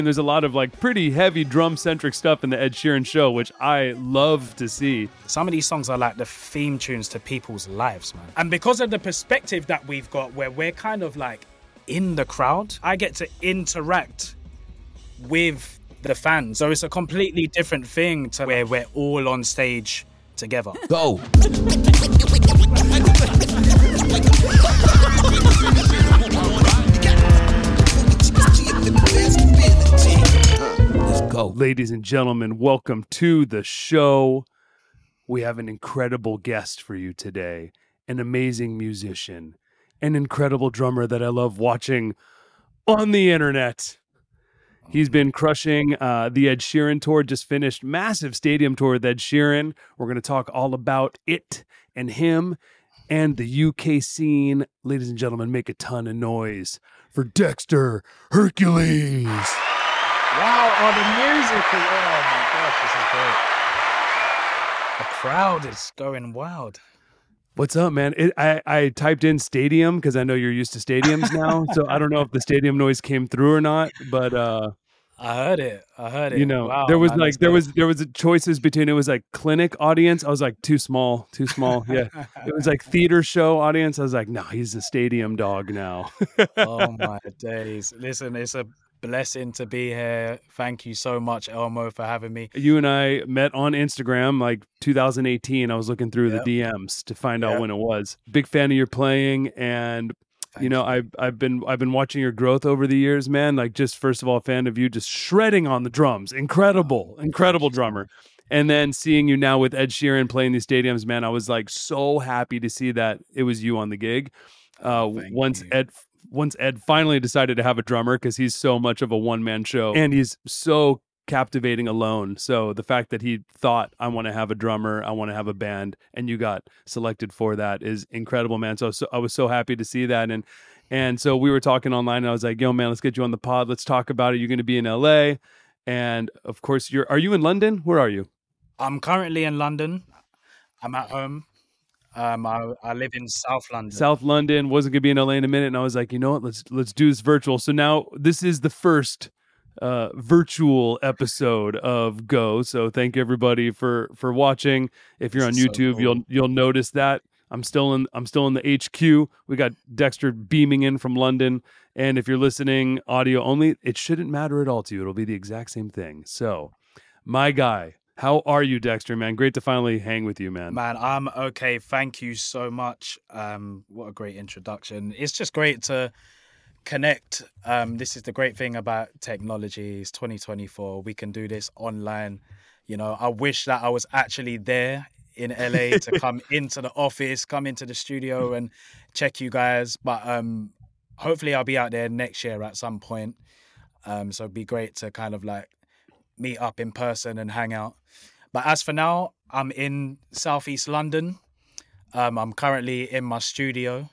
And there's a lot of like pretty heavy drum-centric stuff in the Ed Sheeran show, which I love to see. Some of these songs are like the theme tunes to people's lives, man. And because of the perspective that we've got, where we're kind of like in the crowd, I get to interact with the fans. So it's a completely different thing to where we're all on stage together. Go. Let's go. Ladies and gentlemen, welcome to the show. We have an incredible guest for you today, an amazing musician, an incredible drummer that I love watching on the internet. He's been crushing the Ed Sheeran tour, just finished massive stadium tour with Ed Sheeran. We're going to talk all about it and him and the UK scene. Ladies and gentlemen, make a ton of noise for Dexter Hercules. Wow, oh, the music. Oh my gosh, this is great. The crowd is going wild. What's up, man? I typed in stadium because I know you're used to stadiums now. So I don't know if the stadium noise came through or not, but I heard it. you know, Wow, there was man, like there was choices between, it was like clinic audience. I was like too small. Yeah. It was like theater show audience. I was like, no, he's a stadium dog now. Oh my days. Listen, it's a blessing to be here. Thank you so much, Elmo, for having me. You and I met on Instagram like 2018. I was looking through Yep. the DMs to find out Yep. when it was. Big fan of your playing, and Thank you know, I've been watching your growth over the years, man. Like, just first of all, a fan of you just shredding on the drums. Incredible drummer. And then seeing you now with Ed Sheeran playing these stadiums, man, I was like so happy to see that it was you on the gig. Once you. Ed finally decided to have a drummer, because he's so much of a one-man show and he's so captivating alone. So the fact that he thought, I want to have a drummer, I want to have a band, and you got selected for that is incredible, man. So I was so happy to see that. And so we were talking online, and I was like, yo, man, let's get you on the pod. Let's talk about it. You're going to be in LA. And of course, are you in London? Where are you? I'm currently in London. I'm at home. I live in South London. South London. Wasn't gonna be in LA in a minute, and I was like, you know what? Let's do this virtual. So now this is the first virtual episode of Go. So thank you everybody for watching. If you're on This is so YouTube, cool. you'll notice that I'm still in the HQ. We got Dexter beaming in from London, and if you're listening audio only, it shouldn't matter at all to you. It'll be the exact same thing. So, my guy. How are you, Dexter, man? Great to finally hang with you, man. Man, I'm okay. Thank you so much. What a great introduction. It's just great to connect. This is the great thing about technology. It's 2024. We can do this online. You know, I wish that I was actually there in LA to come into the office, come into the studio and check you guys. But hopefully I'll be out there next year at some point. So it'd be great to kind of like meet up in person and hang out. But as for now, I'm in Southeast London. I'm currently in my studio,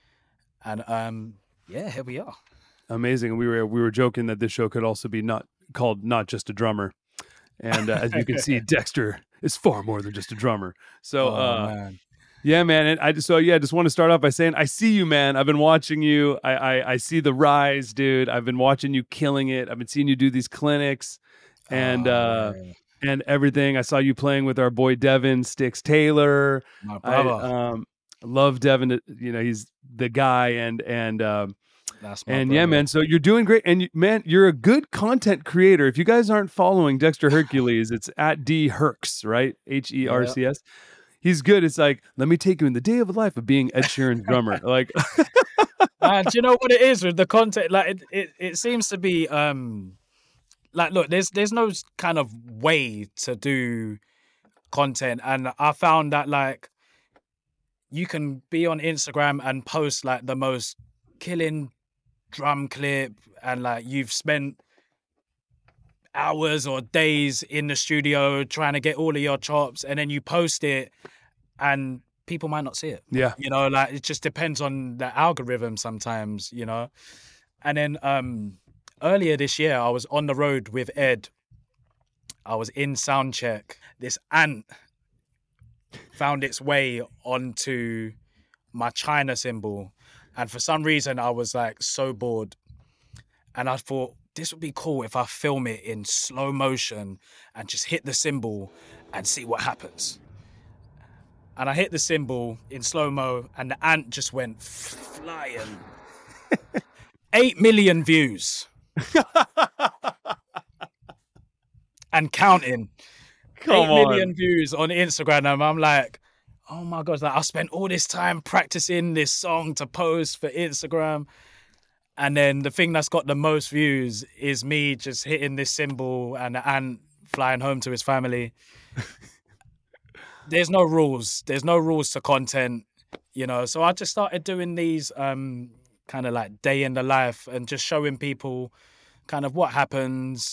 and yeah, here we are. Amazing. We were joking that this show could also be not just a drummer, and as you can see, Dexter is far more than just a drummer. So, Man. yeah, man. And I just want to start off by saying I see you, man. I've been watching you. I see the rise, dude. I've been watching you killing it. I've been seeing you do these clinics, and Yeah. and everything. I saw you playing with our boy Devin Sticks Taylor. My brother. I love Devin. You know, he's the guy, and That's my and brother. yeah, man. So you're doing great, and man, you're a good content creator. If you guys aren't following Dexter Hercules, it's at D Hercs, right? HERCS. He's good. It's like, let me take you in the day of the life of being Ed Sheeran's drummer. Like, And do you know what it is with the content? Like it seems to be like, look, there's no kind of way to do content, and I found that like you can be on Instagram and post like the most killing drum clip, and like you've spent hours or days in the studio trying to get all of your chops, and then you post it and people might not see it. yeah, You know, like it just depends on the algorithm sometimes, you know. And then earlier this year, I was on the road with Ed. I was in soundcheck. This ant found its way onto my China cymbal. And for some reason, I was like so bored. And I thought, this would be cool if I film it in slow motion and just hit the cymbal and see what happens. And I hit the cymbal in slow-mo and the ant just went flying. 8 million views. And counting. Come 8 million on. views on Instagram. And I'm like, oh my God, like I spent all this time practicing this song to post for Instagram. And then the thing that's got the most views is me just hitting this cymbal and the ant flying home to his family. There's no rules. There's no rules to content, you know. So I just started doing these kind of like day in the life and just showing people kind of what happens,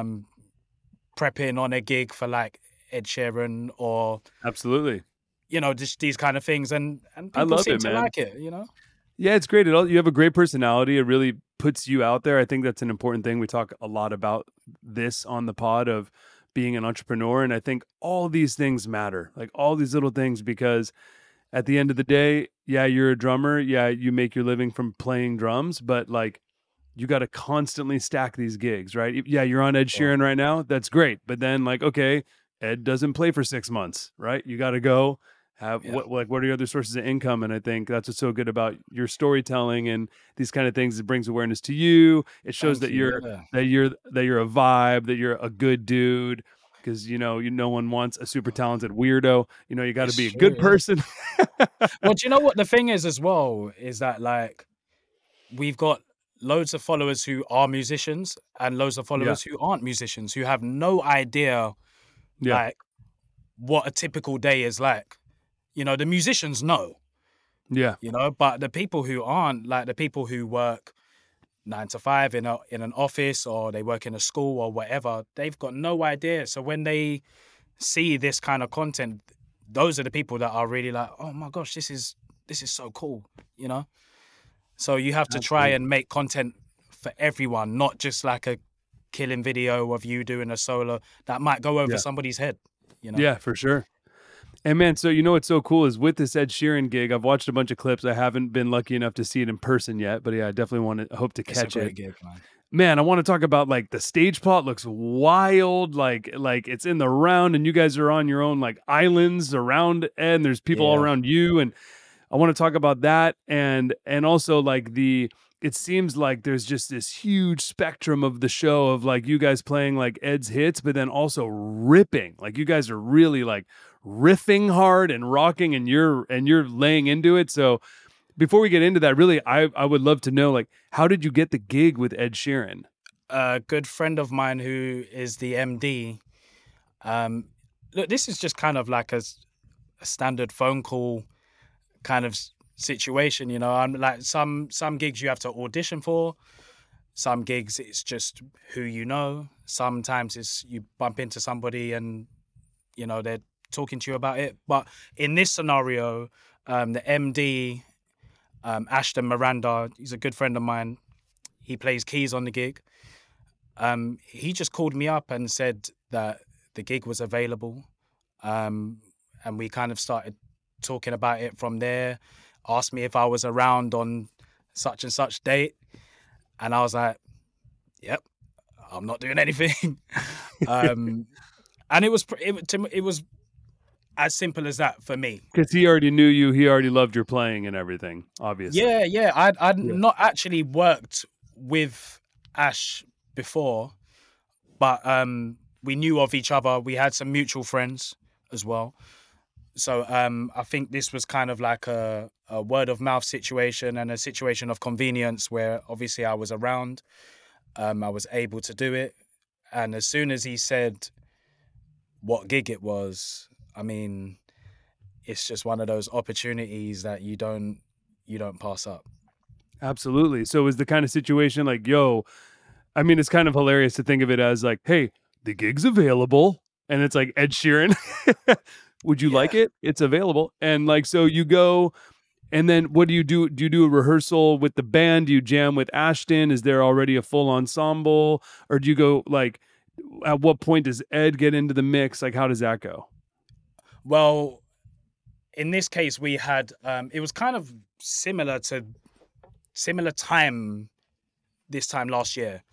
prepping on a gig for like Ed Sheeran or, Absolutely. you know, just these kind of things. And I people love seem it, to man. like it, you know. Yeah, it's great. You have a great personality. It really puts you out there. I think that's an important thing. We talk a lot about this on the pod of being an entrepreneur. And I think all these things matter, like all these little things, because at the end of the day, yeah, you're a drummer. Yeah, you make your living from playing drums, but like you got to constantly stack these gigs, right? Yeah, you're on Ed Yeah. Sheeran right now. That's great. But then like, okay, Ed doesn't play for 6 months, right? You got to go have Yeah. what are your other sources of income? And I think that's what's so good about your storytelling and these kind of things. It brings awareness to you. It shows Thank that you. you're Yeah. a vibe, that you're a good dude. Because no one wants a super talented weirdo. You got to It's be a true. good person. Well, do you know what the thing is as well? Is that like we've got loads of followers who are musicians and loads of Yeah, followers who aren't musicians who have no idea yeah, like what a typical day is like. You know, the musicians know, yeah, you know, but the people who aren't, like the people who work 9 to 5 in an office or they work in a school or whatever, they've got no idea. So when they see this kind of content, those are the people that are really like, oh my gosh, this is so cool, you know? So you have to try absolutely. and make content for everyone, not just like a killing video of you doing a solo that might go over Yeah, somebody's head, you know? yeah, for sure. And man, so what's so cool is with this Ed Sheeran gig, I've watched a bunch of clips. I haven't been lucky enough to see it in person yet, but yeah, I definitely hope to It's a catch it. great gig, man. Man, I want to talk about like the stage plot looks wild, like it's in the round, and you guys are on your own like islands around, and there's people all Yeah. around you, and I want to talk about that, and also like it seems like there's just this huge spectrum of the show of like you guys playing like Ed's hits, but then also ripping. Like you guys are really like riffing hard and rocking, and you're laying into it. So before we get into that, really, I would love to know, like, how did you get the gig with Ed Sheeran? A good friend of mine who is the MD. Look, this is just kind of like a standard phone call kind of situation, you know. I'm like some gigs you have to audition for. Some gigs it's just who you know. Sometimes it's you bump into somebody and you know they're talking to you about it. But in this scenario, the MD, Ashton Miranda, he's a good friend of mine. He plays keys on the gig. He just called me up and said that the gig was available, and we kind of started talking about it from there. Asked me if I was around on such and such date, and I was like, "Yep, I'm not doing anything." And it was as simple as that for me. Because he already knew you, he already loved your playing and everything, obviously. Yeah. I'd Yeah. not actually worked with Ash before, but we knew of each other. We had some mutual friends as well. So I think this was kind of like a word of mouth situation and a situation of convenience where obviously I was around. I was able to do it. And as soon as he said what gig it was, I mean, it's just one of those opportunities that you don't pass up. Absolutely. So it was the kind of situation like, yo, I mean, it's kind of hilarious to think of it as like, hey, the gig's available. And it's like Ed Sheeran. Would you like Yeah. it? It's available. And like, so you go, and then what do you do? Do you do a rehearsal with the band? Do you jam with Ashton? Is there already a full ensemble? Or do you go like, at what point does Ed get into the mix? Like, how does that go? Well, in this case, we had it was kind of similar time this time last year.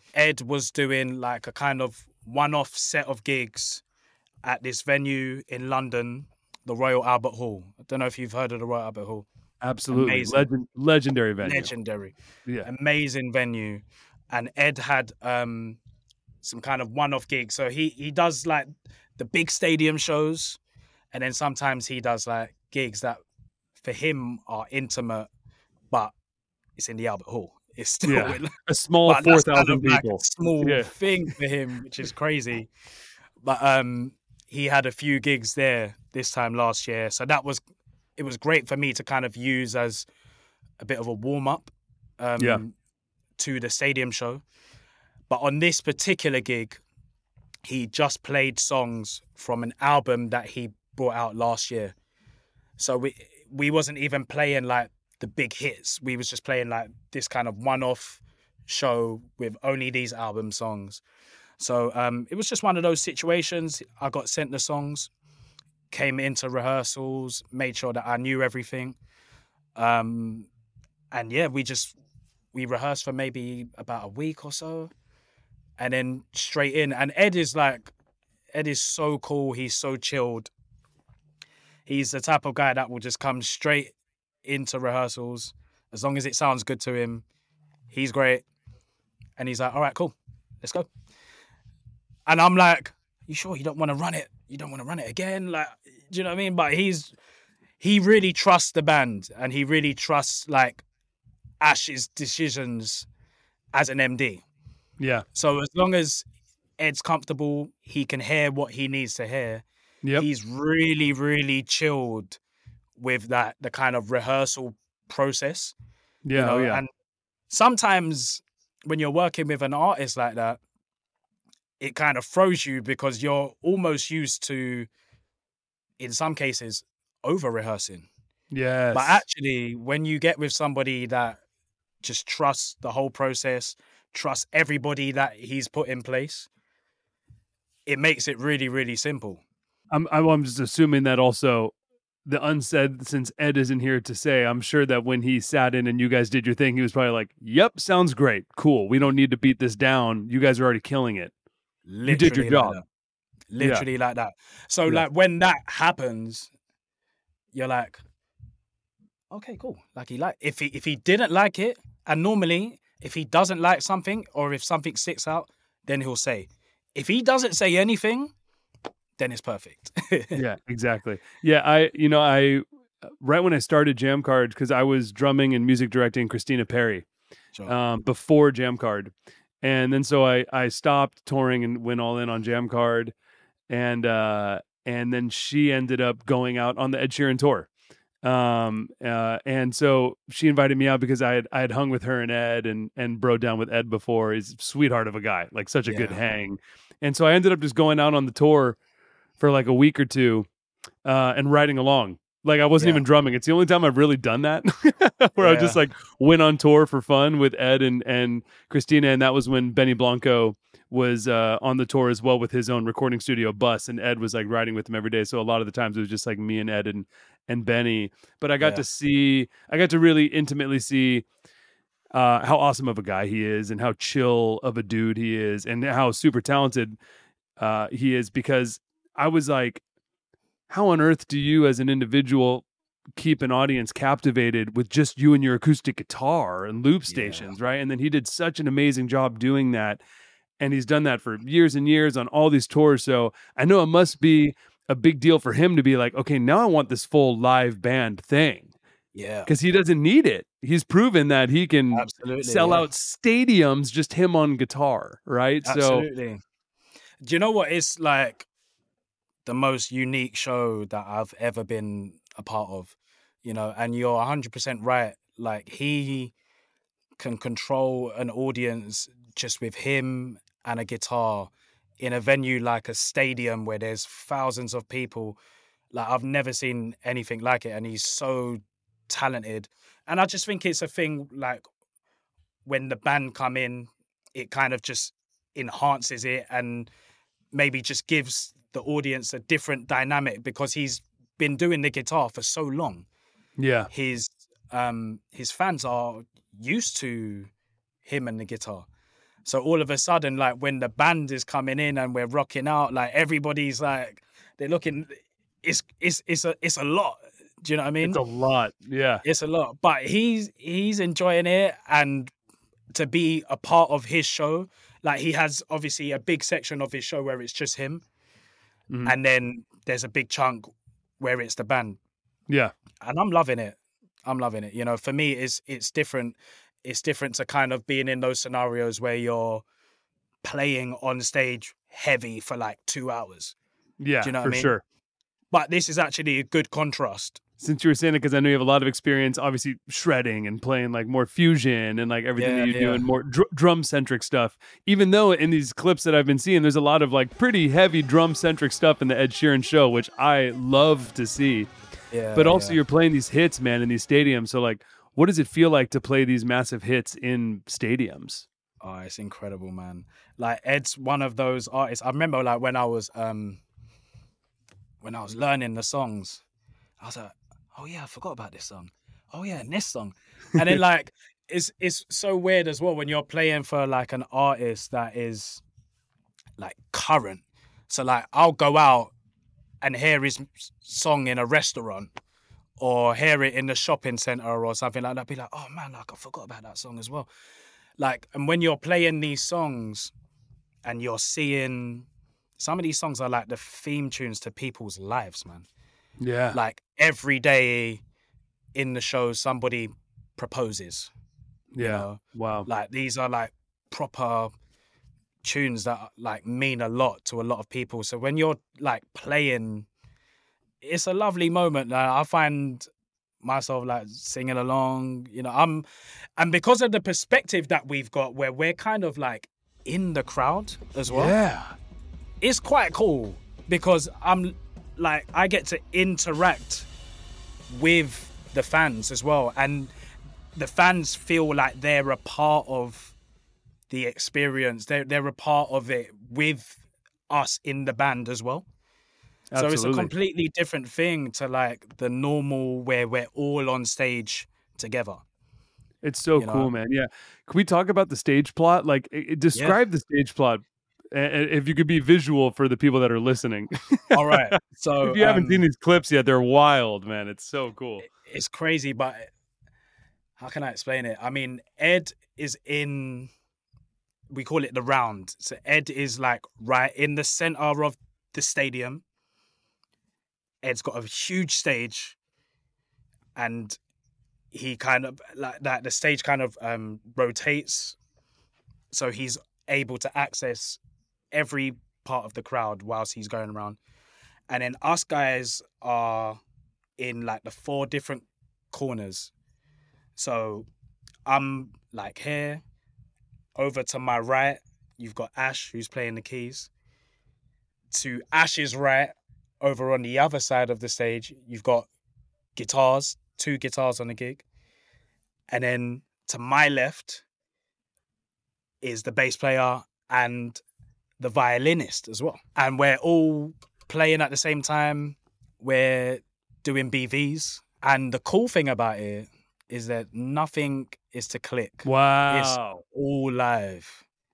Ed was doing like a kind of one-off set of gigs at this venue in London, the Royal Albert Hall. I don't know if you've heard of the Royal Albert Hall. Absolutely. Amazing, Legendary venue. legendary, Yeah. amazing venue. And Ed had some kind of one-off gig. So he does like the big stadium shows, and then sometimes he does like gigs that for him are intimate, but it's in the Albert Hall. It's still Yeah. A small but that's kind 4,000 of like a people. small Yeah. thing for him, which is crazy. But he had a few gigs there this time last year, so it was great for me to kind of use as a bit of a warm up Yeah. to the stadium show. But on this particular gig, he just played songs from an album that he brought out last year. So we wasn't even playing like the big hits. We was just playing like this kind of one-off show with only these album songs. So it was just one of those situations. I got sent the songs, came into rehearsals, made sure that I knew everything. And yeah, we rehearsed for maybe about a week or so, and then straight in. And Ed is so cool. He's so chilled. He's the type of guy that will just come straight into rehearsals. As long as it sounds good to him, he's great. And he's like, all right, cool, let's go. And I'm like, you sure you don't want to run it? You don't want to run it again? Like, do you know what I mean? But he really trusts the band, and he really trusts like Ash's decisions as an MD. Yeah. So as long as Ed's comfortable, he can hear what he needs to hear. Yep. He's really, really chilled with that, the kind of rehearsal process. Yeah. You know? Yeah. And sometimes when you're working with an artist like that, it kind of throws you because you're almost used to, in some cases, over rehearsing. Yes. But actually, when you get with somebody that just trusts the whole process, trusts everybody that he's put in place, it makes it really, really simple. I'm just assuming that also the unsaid, since Ed isn't here to say, I'm sure that when he sat in and you guys did your thing, he was probably like, yep, sounds great. Cool. We don't need to beat this down. You guys are already killing it. Literally You did your job. Like that. Literally like that. So Yeah. like when that happens, you're like, okay, cool. Like if he didn't like it, and normally if he doesn't like something or if something sticks out, then he'll say. If he doesn't say anything, then it's perfect. Yeah, exactly. Yeah, I right when I started Jam Card, because I was drumming and music directing Christina Perri Sure. before Jam Card. And then so I stopped touring and went all in on Jam Card, and then she ended up going out on the Ed Sheeran tour. And so she invited me out because I had hung with her and Ed and broke down with Ed before. He's a sweetheart of a guy, like such a good hang. And so I ended up just going out on the tour for like a week or two, and riding along. Like I wasn't even drumming. It's the only time I've really done that, where I just like went on tour for fun with Ed and Christina. And that was when Benny Blanco was on the tour as well with his own recording studio bus, and Ed was like riding with him every day. So a lot of the times it was just like me and Ed and Benny. But I got to really intimately see how awesome of a guy he is, and how chill of a dude he is, and how super talented he is. Because I was like, how on earth do you as an individual keep an audience captivated with just you and your acoustic guitar and loop stations, right? And then he did such an amazing job doing that. And he's done that for years and years on all these tours. So I know it must be a big deal for him to be like, okay, now I want this full live band thing. Yeah. Because he doesn't need it. He's proven that he can sell out stadiums, just him on guitar, right? Absolutely. So, do you know what? It's like the most unique show that I've ever been a part of, you know, and you're 100% right. Like he can control an audience just with him and a guitar in a venue like a stadium where there's thousands of people. Like I've never seen anything like it. And he's so talented. And I just think it's a thing like when the band come in, it kind of just enhances it and maybe just gives the audience a different dynamic because he's been doing the guitar for so long. Yeah. His fans are used to him and the guitar. So all of a sudden, like when the band is coming in and we're rocking out, like everybody's like they're looking. It's a lot. Do you know what I It's mean? a lot. Yeah. It's a lot. But he's enjoying it, and to be a part of his show, like he has obviously a big section of his show where it's just him, Mhm. and then there's a big chunk where it's the band, Yeah. and I'm loving it. I'm loving it. You know, for me, it's different. It's different to kind of being in those scenarios where you're playing on stage heavy for like 2 hours. Yeah, Do you know what I for mean? sure. But this is actually a good contrast. Since you were saying it, because I know you have a lot of experience, obviously shredding and playing like more fusion and like everything that you do and more drum centric stuff. Even though in these clips that I've been seeing, there's a lot of like pretty heavy drum centric stuff in the Ed Sheeran show, which I love to see. Yeah. But also, you're playing these hits, man, in these stadiums. So, like, what does it feel like to play these massive hits in stadiums? Oh, it's incredible, man. Like Ed's one of those artists. I remember like when I was learning the songs, I was like, oh yeah, I forgot about this song. Oh yeah, and this song. And then like it's so weird as well when you're playing for like an artist that is like current. So like I'll go out and hear his song in a restaurant or hear it in the shopping center or something like that. Be like, oh man, like I forgot about that song as well. Like, and when you're playing these songs and you're seeing some of these songs are like the theme tunes to people's lives, man. Yeah. Like every day in the show, somebody proposes. Yeah. You know? Wow. Like these are like proper tunes that like mean a lot to a lot of people. So when you're like playing, it's a lovely moment. I find myself like singing along, you know, and because of the perspective that we've got where we're kind of like in the crowd as well. Yeah. It's quite cool because I'm like, I get to interact with the fans as well. And the fans feel like they're a part of the experience. They're a part of it with us in the band as well. Absolutely. So it's a completely different thing to like the normal where we're all on stage together. It's so cool, man. Yeah. Can we talk about the stage plot? Like, describe the stage plot, if you could be visual for the people that are listening. All right. So if you haven't seen these clips yet, they're wild, man. It's so cool. It's crazy, but how can I explain it? I mean, Ed is in, we call it the round. So Ed is like right in the center of the stadium. Ed's got a huge stage, and he kind of like that. The stage kind of rotates, so he's able to access every part of the crowd whilst he's going around. And then us guys are in like the 4 different corners. So I'm like here, over to my right, you've got Ash who's playing the keys. To Ash's right, over on the other side of the stage, you've got guitars, 2 guitars on the gig. And then to my left is the bass player and the violinist as well. And we're all playing at the same time. We're doing BVs. And the cool thing about it is that nothing is to click. Wow. It's all live.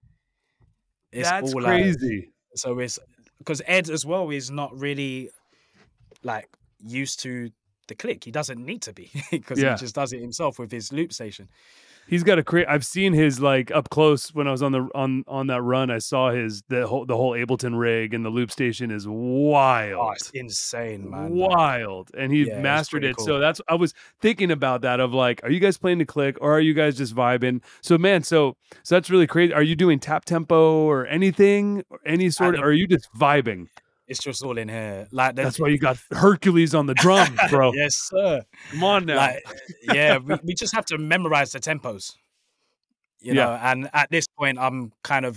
That's all crazy. Live. So it's because Ed as well is not really like used to the click. He doesn't need to be because he just does it himself with his loop station. He's got a I've seen his like up close when I was on the on that run. I saw the whole Ableton rig, and the loop station is wild. Oh, it's insane, man. Wild. And he mastered it. Cool. So I was thinking about that of like, are you guys playing the click or are you guys just vibing? So man, so that's really crazy. Are you doing tap tempo or anything? Or any sort of, or are you just vibing? It's just all in here. Like that's why you got Hercules on the drums, bro. Yes, sir. Come on now. Like, we just have to memorize the tempos. You know, and at this point I'm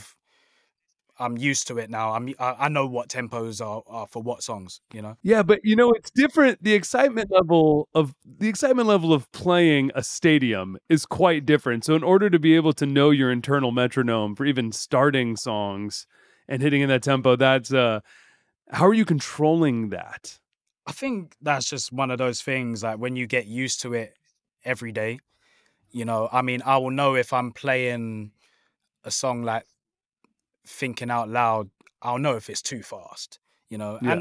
used to it now. I know what tempos are for what songs, you know? Yeah, but you know, it's different. The excitement level of playing a stadium is quite different. So in order to be able to know your internal metronome for even starting songs and hitting in that tempo, that's how are you controlling that? I think that's just one of those things, like when you get used to it every day, you know, I mean, I will know if I'm playing a song like Thinking Out Loud, I'll know if it's too fast, you know. Yeah. And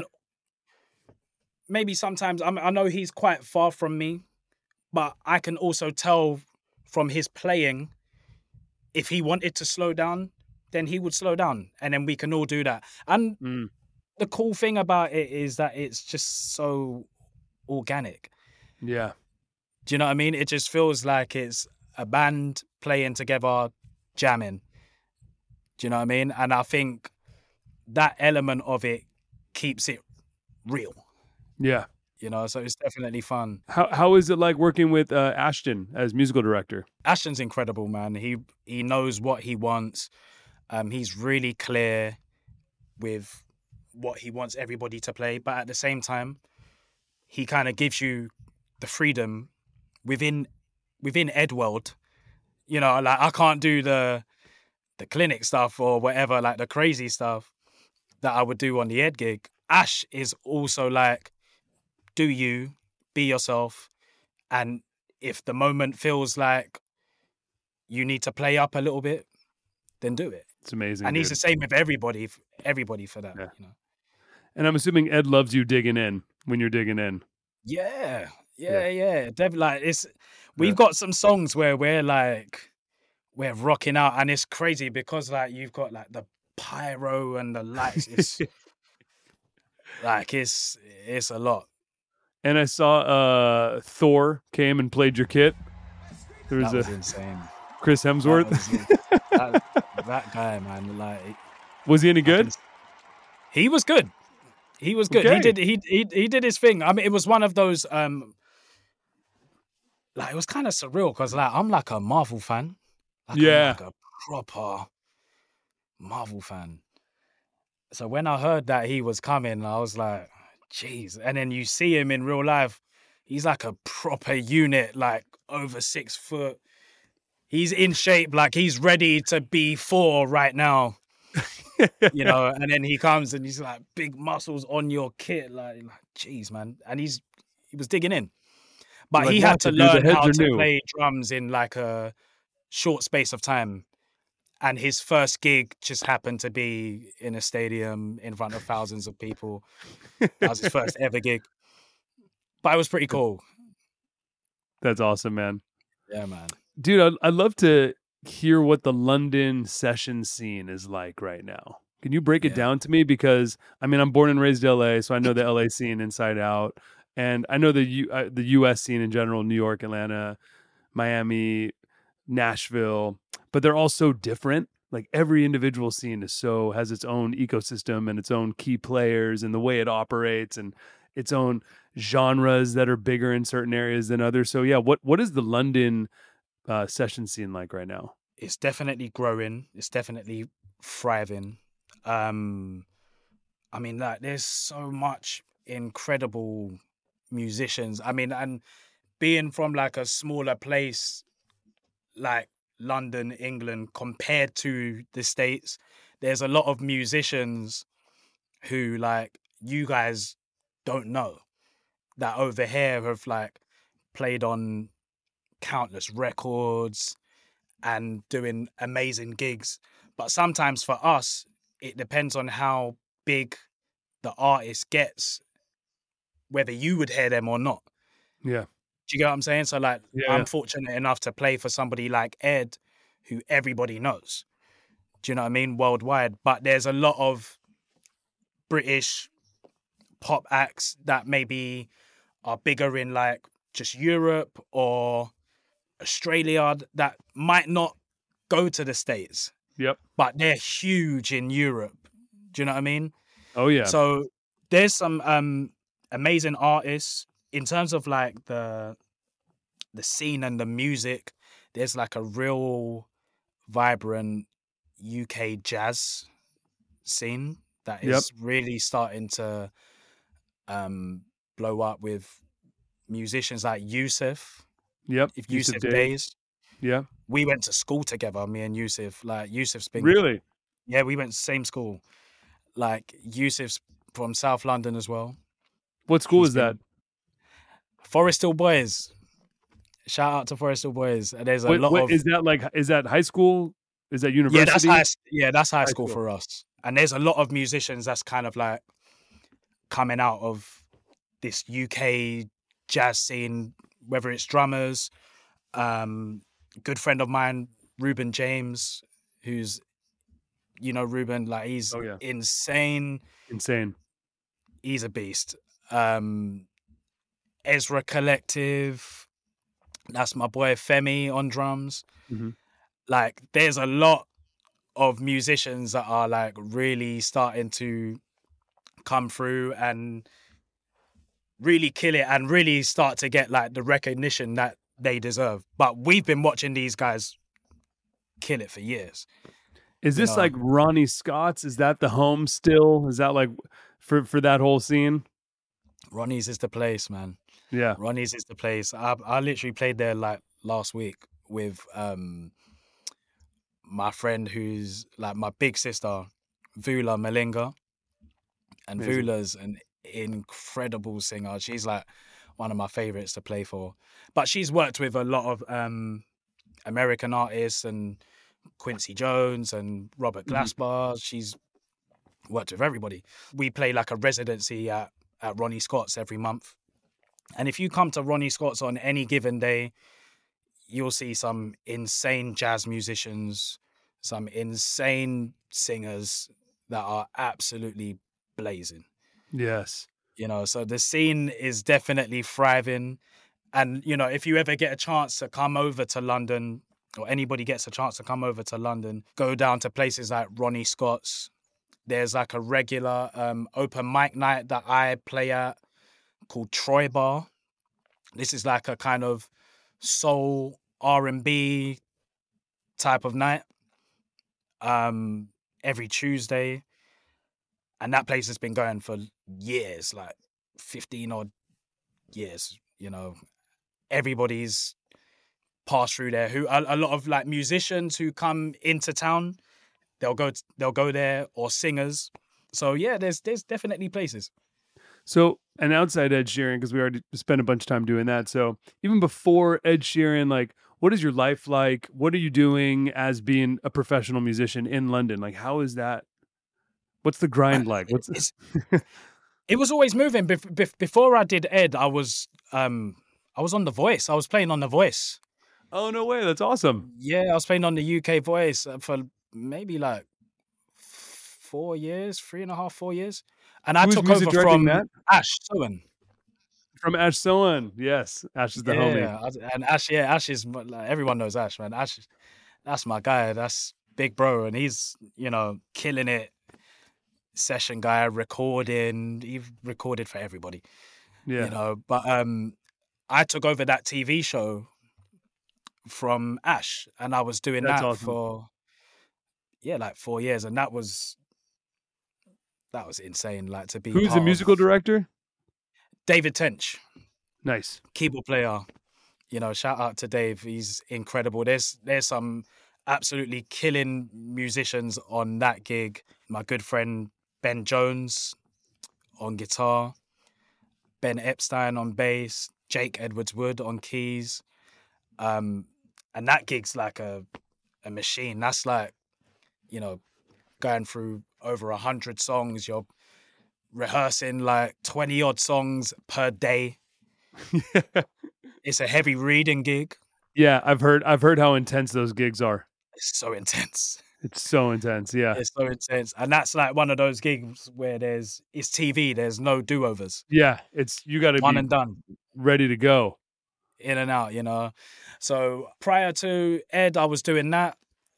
maybe sometimes I know he's quite far from me, but I can also tell from his playing, if he wanted to slow down, then he would slow down, and then we can all do that. And Mm. the cool thing about it is that it's just so organic. Yeah. Do you know what I mean? It just feels like it's a band playing together, jamming. Do you know what I mean? And I think that element of it keeps it real, Yeah. you know, so it's definitely fun. How is it like working with Ashton as musical director? Ashton's incredible, man. He knows what he wants. He's really clear with what he wants everybody to play, but at the same time, he kind of gives you the freedom within Edworld. You know, like I can't do the clinic stuff or whatever, like the crazy stuff that I would do on the Ed gig. Ash is also like, do you, be yourself, and if the moment feels like you need to play up a little bit, then do it. It's amazing. And he's dude. the same with everybody for that. Yeah. You know? And I'm assuming Ed loves you digging in when you're digging in. Yeah. Like we've Yeah. got some songs where we're rocking out, and it's crazy because like you've got like the pyro and the lights. It's like it's a lot. And I saw Thor came and played your kit. There That was was insane. Chris Hemsworth. That guy, man, like, Was he any good? He was good. He was good. Okay. He did his thing. I mean, it was one of those like it was kind of surreal because like I'm like a Marvel fan. Like, Yeah. I'm like a proper Marvel fan. So when I heard that he was coming, I was like, jeez. And then you see him in real life, he's like a proper unit, like over 6 foot. He's in shape, like he's ready to be Thor right now. You know, and then he comes and he's like big muscles on your kit, like geez, man. And he was digging in, but Like, he what had to to do? The learn heads how are to new. play drums in like a short space of time. And his first gig just happened to be in a stadium in front of thousands of people. That was his first ever gig, but it was pretty cool. That's awesome, man. Yeah, man. Dude, I'd love to hear what the London session scene is like right now. Can you break it Yeah. down to me? Because I mean, I'm born and raised in LA, so I know the LA scene inside out, and I know the US scene in general: New York, Atlanta, Miami, Nashville. But they're all so different. Like every individual scene has its own ecosystem and its own key players and the way it operates and its own genres that are bigger in certain areas than others. So yeah, what is the London session scene like right now? It's definitely growing. It's definitely thriving. I mean, like, there's so much incredible musicians. I mean, and being from like a smaller place like London, England, compared to the States, there's a lot of musicians who like you guys don't know that over here have like played on countless records and doing amazing gigs. But sometimes for us, it depends on how big the artist gets, whether you would hear them or not. Yeah. Do you get what I'm saying? So like, Yeah, I'm yeah. fortunate enough to play for somebody like Ed, who everybody knows. Do you know what I mean? Worldwide. But there's a lot of British pop acts that maybe are bigger in like just Europe or Australia that might not go to the States, Yep. but they're huge in Europe. Do you know what I mean? Oh yeah. So there's some amazing artists in terms of like the scene and the music. There's like a real vibrant UK jazz scene that is really starting to blow up with musicians like Yusuf. Yep. If Yusuf Days. Yeah. We went to school together, me and Yusuf. Like Yusuf's been Really? Yeah, we went to the same school. Like Yusuf's from South London as well. What school is that? Forest Hill Boys. Shout out to Forest Hill Boys. And there's a lot of is that high school Is that university? That's high High school school. for us. And there's a lot of musicians that's kind of like coming out of this UK jazz scene, whether it's drummers. Good friend of mine, Ruben James, who's, you know, Ruben, like he's Oh, yeah. insane. Insane. He's a beast. Ezra Collective, that's my boy Femi on drums. Mhm. Like there's a lot of musicians that are like really starting to come through and really kill it and really start to get like the recognition that they deserve. But we've been watching these guys kill it for years. Is You this know. like Ronnie Scott's? Is that the home still? Is that like for that whole scene? Ronnie's is the place, man. Yeah. Ronnie's is the place. I literally played there like last week with my friend who's like my big sister, Vula Malinga. And Amazing. Vula's an incredible singer. She's like one of my favorites to play for. But she's worked with a lot of American artists and Quincy Jones and Robert Glasper. She's worked with everybody. We play like a residency at Ronnie Scott's every month. And if you come to Ronnie Scott's on any given day, you'll see some insane jazz musicians, some insane singers that are absolutely blazing. Yes. You know, so the scene is definitely thriving. And, you know, if you ever get a chance to come over to London, or anybody gets a chance to come over to London, go down to places like Ronnie Scott's. There's like a regular open mic night that I play at called Troy Bar. This is like a kind of soul R&B type of night every Tuesday. And that place has been going for years, like 15 odd years, you know. Everybody's passed through there. Who a lot of like musicians who come into town, they'll go there, or singers. So yeah, there's definitely places. So, and outside Ed Sheeran, because we already spent a bunch of time doing that. So, even before Ed Sheeran, like, what is your life like? What are you doing as being a professional musician in London? Like, how is that? What's the grind like? It was always moving. Before I did Ed, I was on The Voice. I was playing on The Voice. Oh, no way. That's awesome. Yeah, I was playing on the UK Voice for maybe like 4 years, 3.5, 4 years. And I Who's took music over directing from that? Ash Sohan. From Ash Sohan. Yes. Ash is the homie. Yeah, and Ash is like, everyone knows Ash, man. Ash, that's my guy. That's big bro, and he's, you know, killing it. Session guy, recording. He recorded for everybody. Yeah. You know, but I took over that TV show from Ash, and I was doing That's that awesome. for like 4 years, and that was insane. Like to be. Who's the musical director? David Tench. Nice. Keyboard player. You know, shout out to Dave. He's incredible. There's some absolutely killing musicians on that gig. My good friend Ben Jones on guitar, Ben Epstein on bass, Jake Edwards-Wood on keys. And that gig's like a machine. That's like, you know, going through over 100 songs. You're rehearsing like 20 odd songs per day. It's a heavy reading gig. Yeah, I've heard how intense those gigs are. It's so intense. It's so intense. Yeah. It's so intense. And that's like one of those gigs where it's TV. There's no do-overs. Yeah. You got to One be and done. ready to go. In and out, you know. So prior to Ed, I was doing that.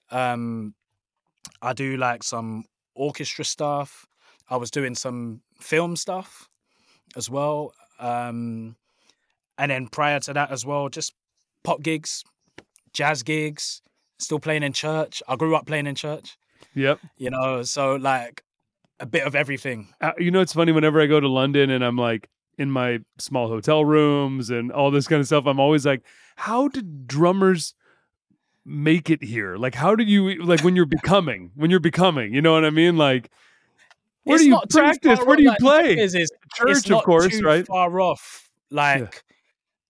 I do like some orchestra stuff. I was doing some film stuff as well. And then prior to that as well, just pop gigs, jazz gigs, still playing in church. I grew up playing in church. Yep. You know, so like a bit of everything. You know, it's funny whenever I go to London and I'm like in my small hotel rooms and all this kind of stuff, I'm always like, how did drummers make it here? Like, how do you, like, when you're becoming, you know what I mean? Like, where do you practice? Where do you play? Church, of course, right? Far off, like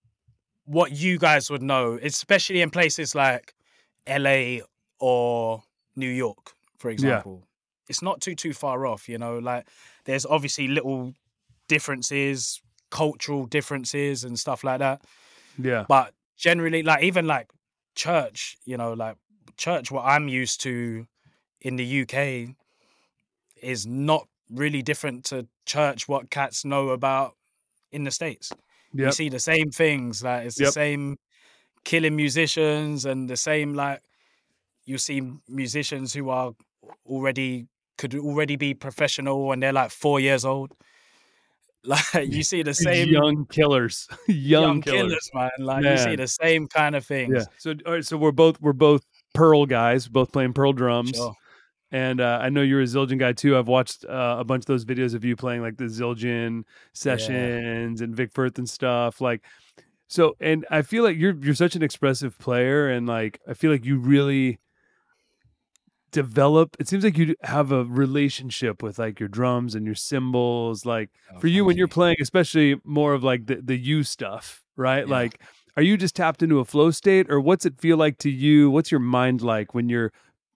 what you guys would know, especially in places like LA or New York, for Yeah. example. It's not too far off, you know, like there's obviously little differences, cultural differences and stuff like that. Yeah. But generally, like even like church, you know, like church, what I'm used to in the UK is not really different to church what cats know about in the States. You Yep. see the same things, like it's the Yep. same killing musicians and the same like you see musicians who are could already be professional when they're like 4 years old. Like you see the These same young killers. Young young killers. killers, man. Like you see Man. the same kind of Yeah. things. So all right, so we're both Pearl guys, both playing Pearl drums. Sure. And I know you're a Zildjian guy too. I've watched a bunch of those videos of you playing like the Zildjian sessions and Vic Firth and stuff. Like, so, and I feel like you're such an expressive player, and like I feel like you really develop. It seems like you have a relationship with like your drums and your cymbals. Like for you, thank when you're you. playing, especially more of like the you stuff, right? Yeah. Like, are you just tapped into a flow state, or what's it feel like to you? What's your mind like when you're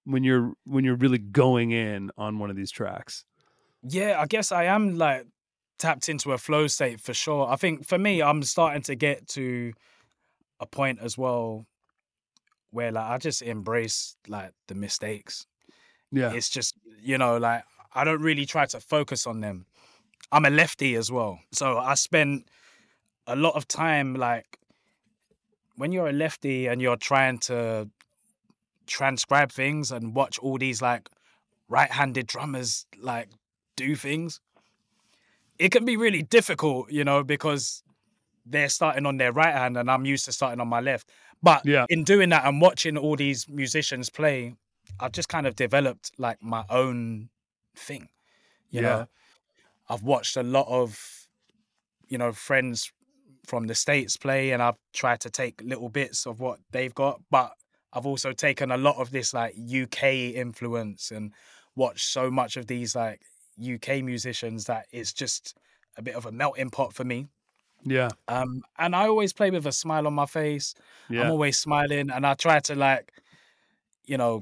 really going in on one of these tracks? Yeah, I guess I am like tapped into a flow state for sure. I think for me, I'm starting to get to a point as well where like I just embrace like the mistakes. Yeah. It's just, you know, like I don't really try to focus on them. I'm a lefty as well. So I spend a lot of time like when you're a lefty and you're trying to transcribe things and watch all these like right-handed drummers like do things, it can be really difficult, you know, because they're starting on their right hand and I'm used to starting on my left. But Yeah. in doing that and watching all these musicians play, I've just kind of developed like my own thing. You know, I've watched a lot of, you know, friends from the States play and I've tried to take little bits of what they've got, but I've also taken a lot of this like UK influence and watched so much of these like UK musicians that it's just a bit of a melting pot for me. Yeah. And I always play with a smile on my face. I'm Yeah. always smiling and I try to like, you know,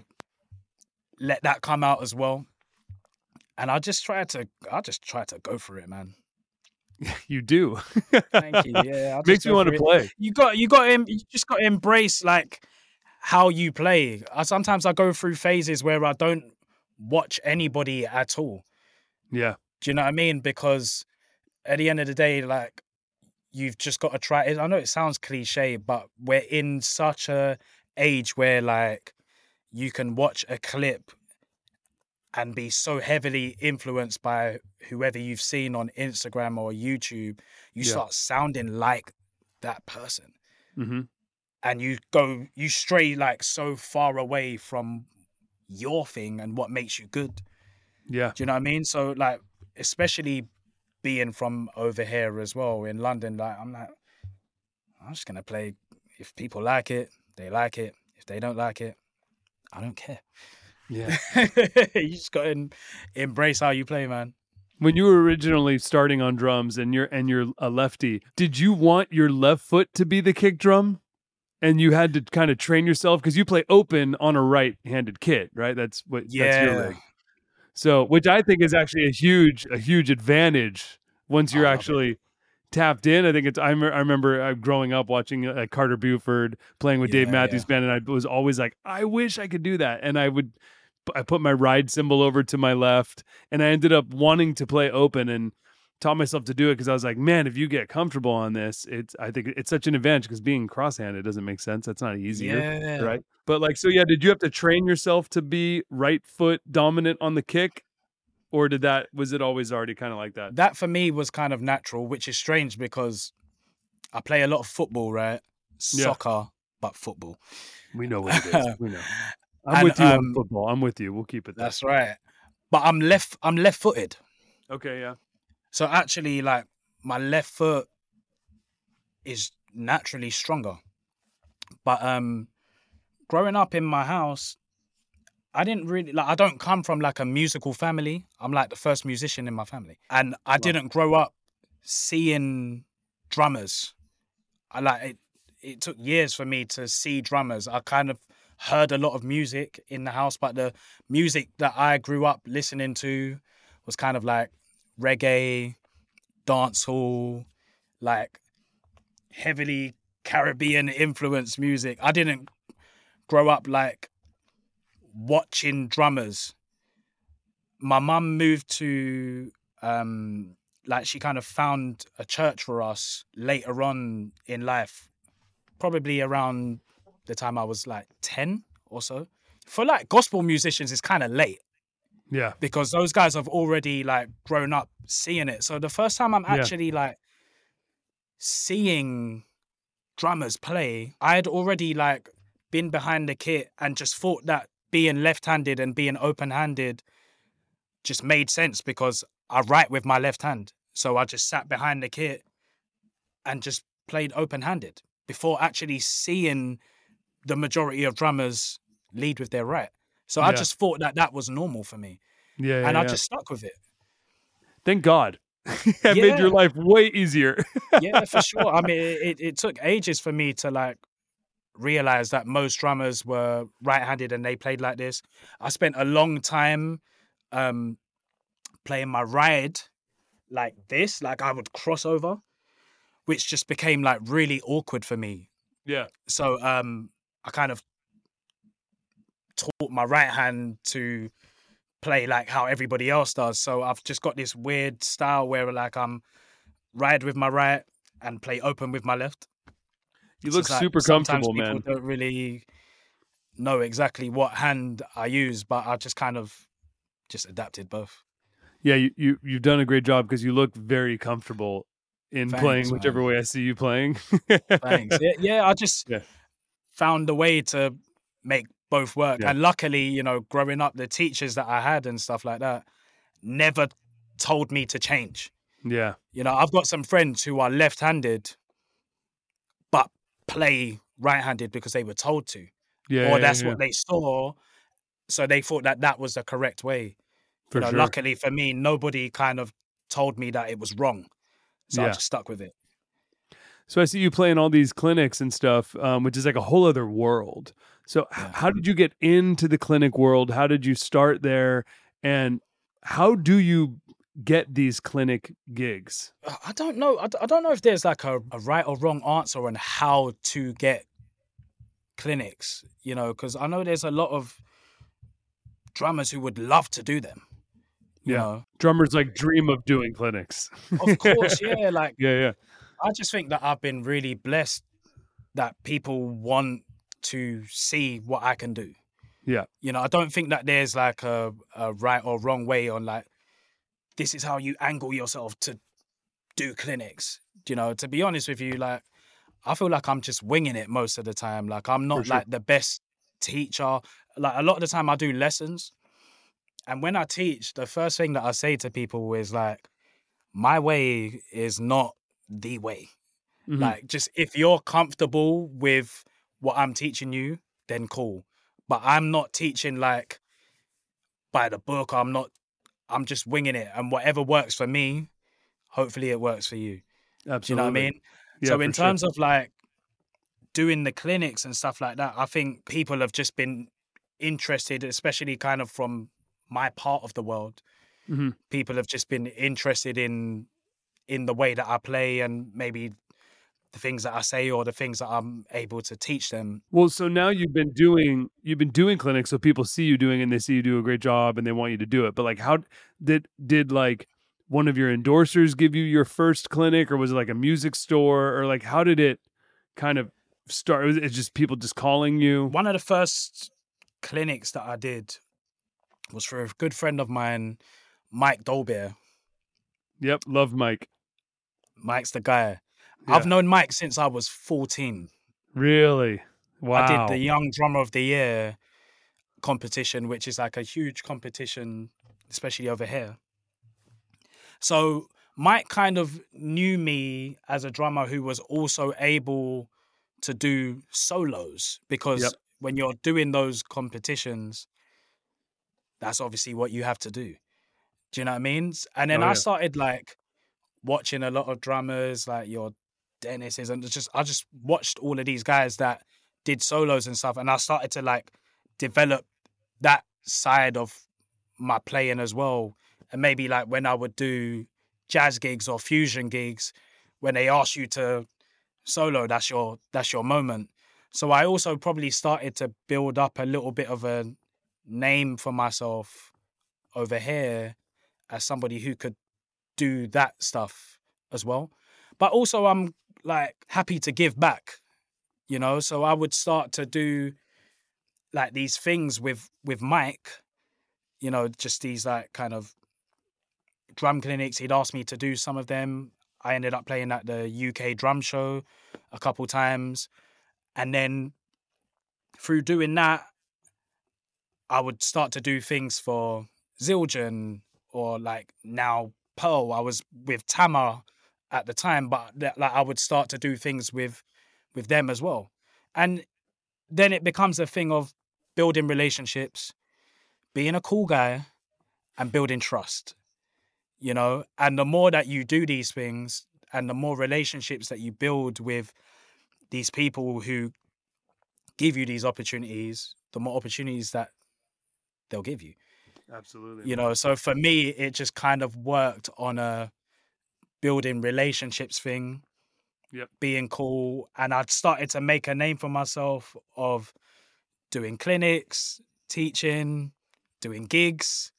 let that come out as well. And I just try to go for it, man. You do. Thank you. Yeah, I just Makes me go want for to it. play. You just got to embrace like how you play. Sometimes I go through phases where I don't watch anybody at all. Yeah. Do you know what I mean? Because at the end of the day, like you've just got to try it. I know it sounds cliche, but we're in such a age where like you can watch a clip and be so heavily influenced by whoever you've seen on Instagram or YouTube. You start sounding like that person. Mm-hmm. And you stray like so far away from your thing and what makes you good. Yeah. Do you know what I mean? So like, especially being from over here as well in London, like I'm just gonna play. If people like it, they like it. If they don't like it, I don't care. Yeah. You just gotta embrace how you play, man. When you were originally starting on drums and you're a lefty, did you want your left foot to be the kick drum? And you had to kind of train yourself because you play open on a right-handed kit, right? That's that's your rig. So, which I think is actually a huge advantage once you're actually tapped in. I think it's. I remember growing up watching Carter Buford playing with Dave Matthews Band, and I was always like, I wish I could do that. And I put my ride cymbal over to my left, and I ended up wanting to play open and taught myself to do it because I was like, man, if you get comfortable on this, I think it's such an advantage because being cross-handed doesn't make sense. That's not easier, right? But like, so yeah, did you have to train yourself to be right foot dominant on the kick, or was it always already kind of like that? That for me was kind of natural, which is strange because I play a lot of football, right? Soccer, but football. We know what it is. We know. I'm with you on football. I'm with you. We'll keep it there. That's right. But I'm left-footed. Okay, yeah. So actually, like, my left foot is naturally stronger. But growing up in my house, I didn't really I don't come from like a musical family. I'm like the first musician in my family. And I didn't grow up seeing drummers. It took years for me to see drummers. I kind of heard a lot of music in the house, but the music that I grew up listening to was kind of like reggae, dancehall, like heavily Caribbean influenced music. I didn't grow up like watching drummers. My mum moved to like she kind of found a church for us later on in life, probably around the time I was like 10 or so. For like gospel musicians, it's kind of late Yeah. because those guys have already like grown up seeing it. So the first time I'm Yeah. actually like seeing drummers play, I had already like been behind the kit and just thought that being left-handed and being open-handed just made sense because I write with my left hand. So I just sat behind the kit and just played open-handed before actually seeing the majority of drummers lead with their right. So I Yeah. just thought that that was normal for me. Yeah. And I Yeah. just stuck with it. Thank God. That made your Yeah. life way easier. Yeah, for sure. I mean, it took ages for me to like realize that most drummers were right-handed and they played like this. I spent a long time playing my ride like this, like I would cross over, which just became like really awkward for me. Yeah. So I kind of taught my right hand to play like how everybody else does. So I've just got this weird style where like I'm ride with my right and play open with my left. You So look it's like super sometimes comfortable, people man. don't really know exactly what hand I use, but I just kind of just adapted both. Yeah, you've done a great job because you look very comfortable in playing Thanks, whichever man. way I see you playing. Thanks. Yeah, I just Yeah. found a way to make both work. Yeah. And luckily, you know, growing up, the teachers that I had and stuff like that never told me to change. Yeah. You know, I've got some friends who are left-handed but play right-handed because they were told to, Yeah. or Yeah. that's Yeah. what they saw, so they thought that that was the correct way. For You know, sure. luckily for me, nobody kind of told me that it was wrong, so I Yeah. just stuck with it. So I see you playing all these clinics and stuff, which is like a whole other world. So Yeah. how did you get into the clinic world? How did you start there? And how do you get these clinic gigs? I don't know. I don't know if there's like a right or wrong answer on how to get clinics, you know, because I know there's a lot of drummers who would love to do them, you Yeah. know. Drummers like dream of doing clinics. Of course, yeah. Like, Yeah. I just think that I've been really blessed that people want to see what I can do. Yeah. You know, I don't think that there's like a right or wrong way on like, this is how you angle yourself to do clinics. You know, to be honest with you, like, I feel like I'm just winging it most of the time. Like, I'm not sure. like the best teacher. Like, a lot of the time I do lessons. And when I teach, the first thing that I say to people is like, my way is not the way. Mhm. Like, just if you're comfortable with what I'm teaching you, then cool. But I'm not teaching like by the book. I'm just winging it. And whatever works for me, hopefully it works for you. Absolutely. Do you know what I mean? Yeah, So in for sure. terms of like doing the clinics and stuff like that, I think people have just been interested, especially kind of from my part of the world. Mhm. People have just been interested in the way that I play and maybe the things that I say or the things that I'm able to teach them. Well, so now you've been doing clinics, so people see you doing it and they see you do a great job and they want you to do it. But like, how did like one of your endorsers give you your first clinic, or was it like a music store, or like how did it kind of start? Was it just people just calling you? One of the first clinics that I did was for a good friend of mine, Mike Dolbear. Yep, love Mike. Mike's the guy. Yeah. I've known Mike since I was 14. Really? Wow. I did the Young Drummer of the Year competition, which is like a huge competition, especially over here. So Mike kind of knew me as a drummer who was also able to do solos, because Yep. when you're doing those competitions, that's obviously what you have to do. Do you know what I mean? And then Oh, I yeah. started like watching a lot of drummers, like your Dennis's, and I just watched all of these guys that did solos and stuff, and I started to like develop that side of my playing as well. And maybe like when I would do jazz gigs or fusion gigs, when they ask you to solo, that's your moment. So I also probably started to build up a little bit of a name for myself over here as somebody who could do that stuff as well. But also I'm like happy to give back, you know? So I would start to do like these things with Mike, you know, just these like kind of drum clinics. He'd asked me to do some of them. I ended up playing at the UK drum show a couple times. And then through doing that, I would start to do things for Zildjian or like now Pearl. I was with Tama at the time, but like I would start to do things with them as well. And then it becomes a thing of building relationships, being a cool guy, and building trust, you know? And the more that you do these things and the more relationships that you build with these people who give you these opportunities, the more opportunities that they'll give you. Absolutely. You know, so for me, it just kind of worked on a building relationships thing, being cool. And I'd started to make a name for myself of doing clinics, teaching, doing gigs,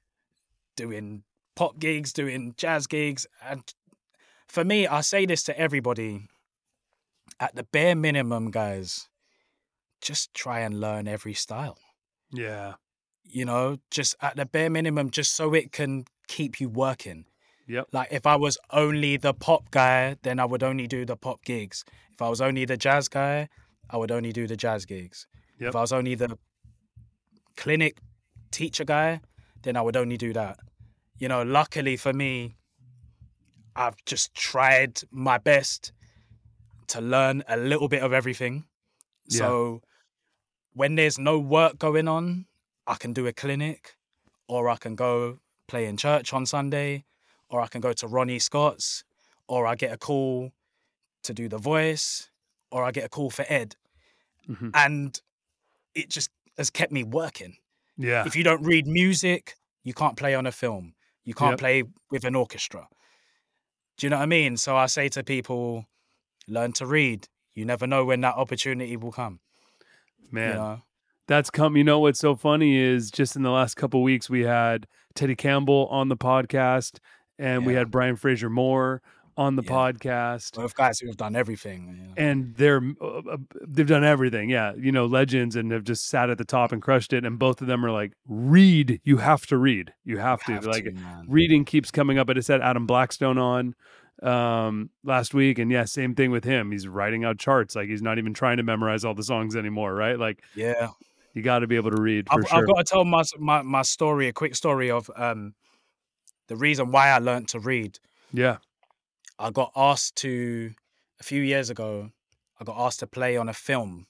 doing pop gigs, doing jazz gigs. And for me, I say this to everybody, at the bare minimum, guys, just try and learn every style. Yeah. You know, just at the bare minimum, just so it can keep you working. Yep. Like if I was only the pop guy, then I would only do the pop gigs. If I was only the jazz guy, I would only do the jazz gigs. Yep. If I was only the clinic teacher guy, then I would only do that. You know, luckily for me, I've just tried my best to learn a little bit of everything. Yeah. So when there's no work going on, I can do a clinic, or I can go play in church on Sunday, or I can go to Ronnie Scott's, or I get a call to do The Voice, or I get a call for Ed. Mm-hmm. And it just has kept me working. Yeah. If you don't read music, you can't play on a film. You can't play with an orchestra. Do you know what I mean? So I say to people, learn to read. You never know when that opportunity will come. Man, you know? That's come. You know what's so funny is just in the last couple of weeks we had Teddy Campbell on the podcast, and we had Brian Fraser Moore on the podcast. Both guys who have done everything, you know? And they've done everything. Yeah, you know, legends, and have just sat at the top and crushed it. And both of them are like, read. You have to read. You have to. Like, reading keeps coming up. I just had Adam Blackstone on last week, and yeah, same thing with him. He's writing out charts. Like, he's not even trying to memorize all the songs anymore, right? Like, yeah, you got to be able to read for sure. I've got to tell my story, a quick story of the reason why I learned to read. Yeah. I got asked to, a few years ago, I got asked to play on a film.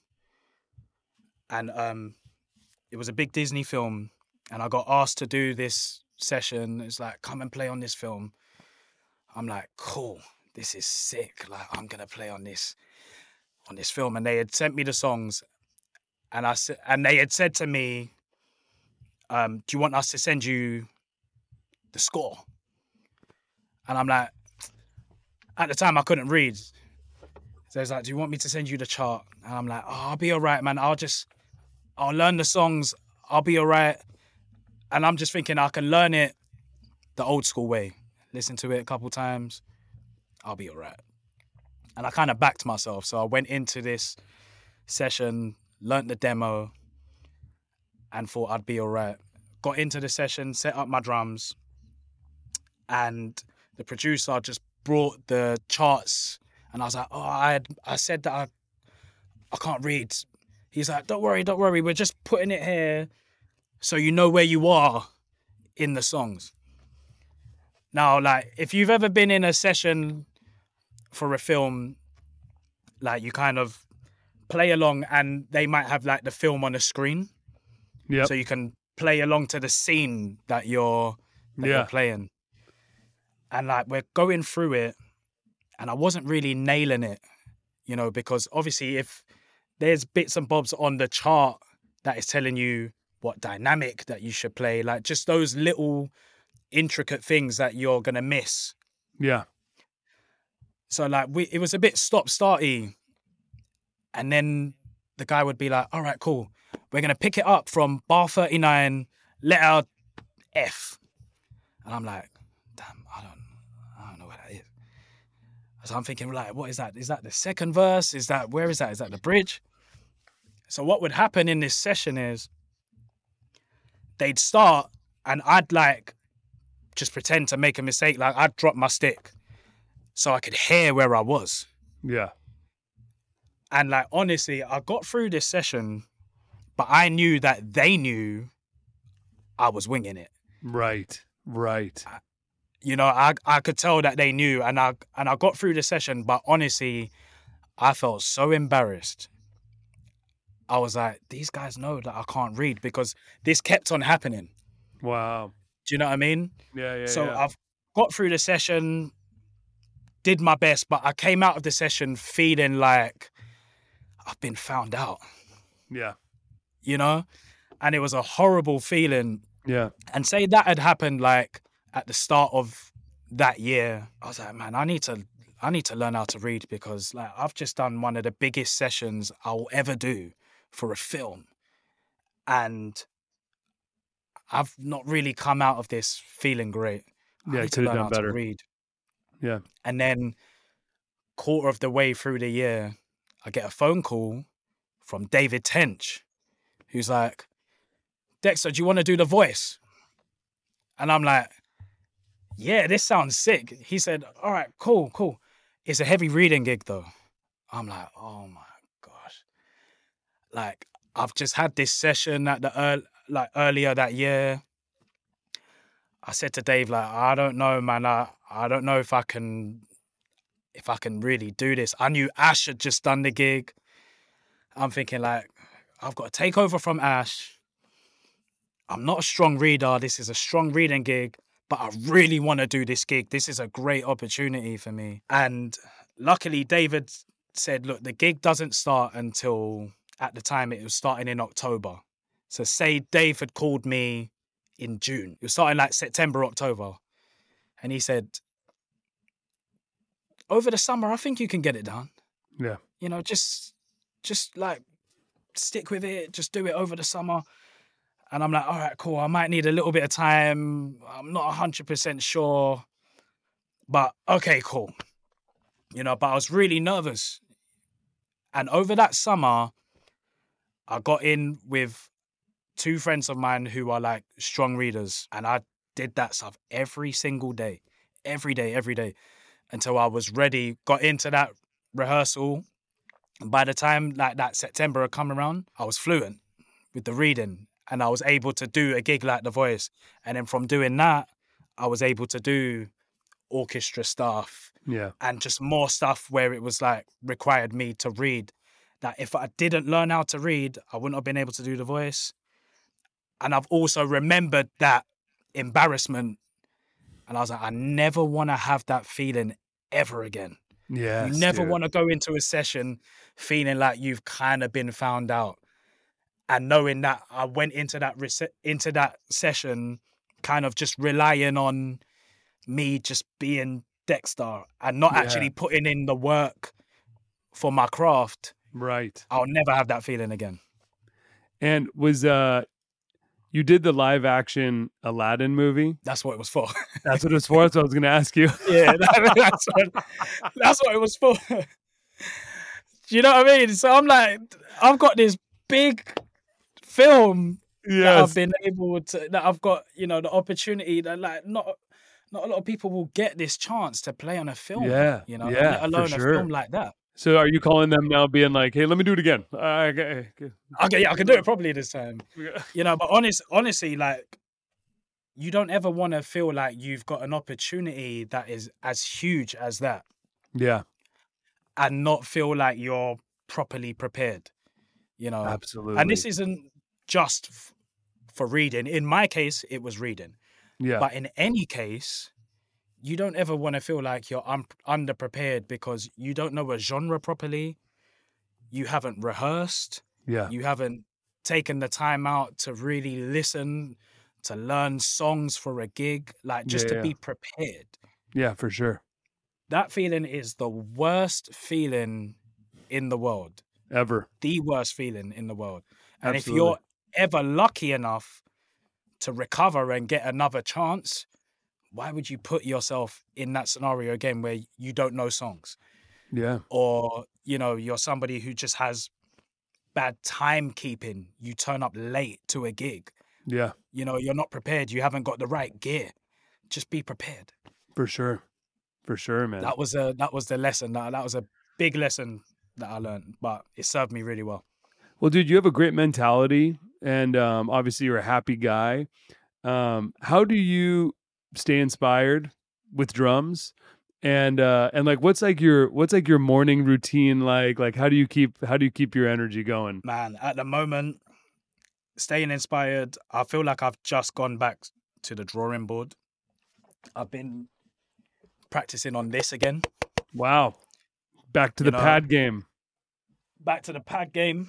And it was a big Disney film. And I got asked to do this session. It's like, come and play on this film. I'm like, cool, this is sick. Like, I'm going to play on this film. And they had sent me the songs. And they had said to me, do you want us to send you the score? And I'm like, at the time I couldn't read. So it's like, do you want me to send you the chart? And I'm like, oh, I'll be all right, man. I'll learn the songs. I'll be all right. And I'm just thinking I can learn it the old school way. Listen to it a couple times. I'll be all right. And I kind of backed myself. So I went into this session, learnt the demo, and thought I'd be all right. Got into the session, set up my drums, and the producer just brought the charts, and I was like, oh, I said that I can't read. He's like, don't worry, we're just putting it here so you know where you are in the songs. Now, like, if you've ever been in a session for a film, like, you kind of play along and they might have like the film on the screen. Yeah. So you can play along to the scene that you're playing. And like, we're going through it and I wasn't really nailing it, you know, because obviously if there's bits and bobs on the chart that is telling you what dynamic that you should play. Like just those little intricate things that you're going to miss. Yeah. So like it was a bit stop-starty. And then the guy would be like, all right, cool. We're going to pick it up from bar 39, letter F. And I'm like, damn, I don't know what that is. So I'm thinking, like, what is that? Is that the second verse? Where is that? Is that the bridge? So what would happen in this session is they'd start and I'd like just pretend to make a mistake. Like I'd drop my stick so I could hear where I was. Yeah. And like, honestly, I got through this session, but I knew that they knew I was winging it. Right. You know, I could tell that they knew, and I got through the session, but honestly, I felt so embarrassed. I was like, these guys know that I can't read because this kept on happening. Wow. Do you know what I mean? Yeah. So I've got through the session, did my best, but I came out of the session feeling like I've been found out. Yeah. You know? And it was a horrible feeling. Yeah. And say that had happened like at the start of that year, I was like, man, I need to learn how to read because like I've just done one of the biggest sessions I'll ever do for a film. And I've not really come out of this feeling great. I Yeah, need to could have learn done how better. to read. Yeah. And then quarter of the way through the year, I get a phone call from David Tench, who's like, Dexter, do you want to do the voice? And I'm like, yeah, this sounds sick. He said, all right, cool. It's a heavy reading gig though. I'm like, oh my gosh. Like, I've just had this session at the earlier that year. I said to Dave, like, I don't know, man. I don't know if I can really do this. I knew Ash had just done the gig. I'm thinking like, I've got to take over from Ash. I'm not a strong reader. This is a strong reading gig, but I really want to do this gig. This is a great opportunity for me. And luckily, David said, look, the gig doesn't start until, at the time, it was starting in October. So say Dave had called me in June. It was starting like September, October. And he said, over the summer, I think you can get it done. Yeah. You know, just like stick with it. Just do it over the summer. And I'm like, all right, cool. I might need a little bit of time. I'm not 100% sure. But okay, cool. You know, but I was really nervous. And over that summer, I got in with two friends of mine who are like strong readers. And I did that stuff every single day. Every day. Until I was ready, got into that rehearsal. And by the time like that September had come around, I was fluent with the reading. And I was able to do a gig like The Voice. And then from doing that, I was able to do orchestra stuff. Yeah. And just more stuff where it was like required me to read. That if I didn't learn how to read, I wouldn't have been able to do The Voice. And I've also remembered that embarrassment. And I was like, I never want to have that feeling ever again. Yeah. You never want to go into a session feeling like you've kind of been found out. And knowing that I went into that session kind of just relying on me just being Dexter and not actually putting in the work for my craft. Right. I'll never have that feeling again. And was you did the live action Aladdin movie? That's what it was for. That's what it was for. That's what I was going to ask you. Yeah, that's what it was for. Do you know what I mean? So I'm like, I've got this big film that I've been able to, that I've got, you know, the opportunity that like not a lot of people will get this chance to play on a film. Yeah. You know, yeah, let alone for sure. a film like that. So are you calling them now being like, hey, let me do it again? Okay, I can do it properly this time. You know, but honestly, like, you don't ever want to feel like you've got an opportunity that is as huge as that. Yeah. And not feel like you're properly prepared. You know? Absolutely. And this isn't just for reading. In my case, it was reading. Yeah. But in any case, you don't ever want to feel like you're underprepared because you don't know a genre properly. you haven't rehearsed, Yeah. you haven't taken the time out to really listen, to learn songs for a gig, like Yeah. just to Yeah. be prepared. Yeah, for sure. That feeling is the worst feeling in the world. Ever. The worst feeling in the world. And if Absolutely. you're ever lucky enough to recover and get another chance, why would you put yourself in that scenario again where you don't know songs? Yeah. Or, you know, you're somebody who just has bad timekeeping. You turn up late to a gig. Yeah. You know, you're not prepared. You haven't got the right gear. Just be prepared. For sure. For sure, man. That was the lesson. That was a big lesson that I learned, but it served me really well. Well, dude, you have a great mentality, and obviously you're a happy guy. How do you stay inspired with drums? And like what's like your morning routine like? Like how do you keep your energy going? Man, at the moment, staying inspired, I feel like I've just gone back to the drawing board. I've been practicing on this again. Wow. Back to You the know, pad game. back to the pad game.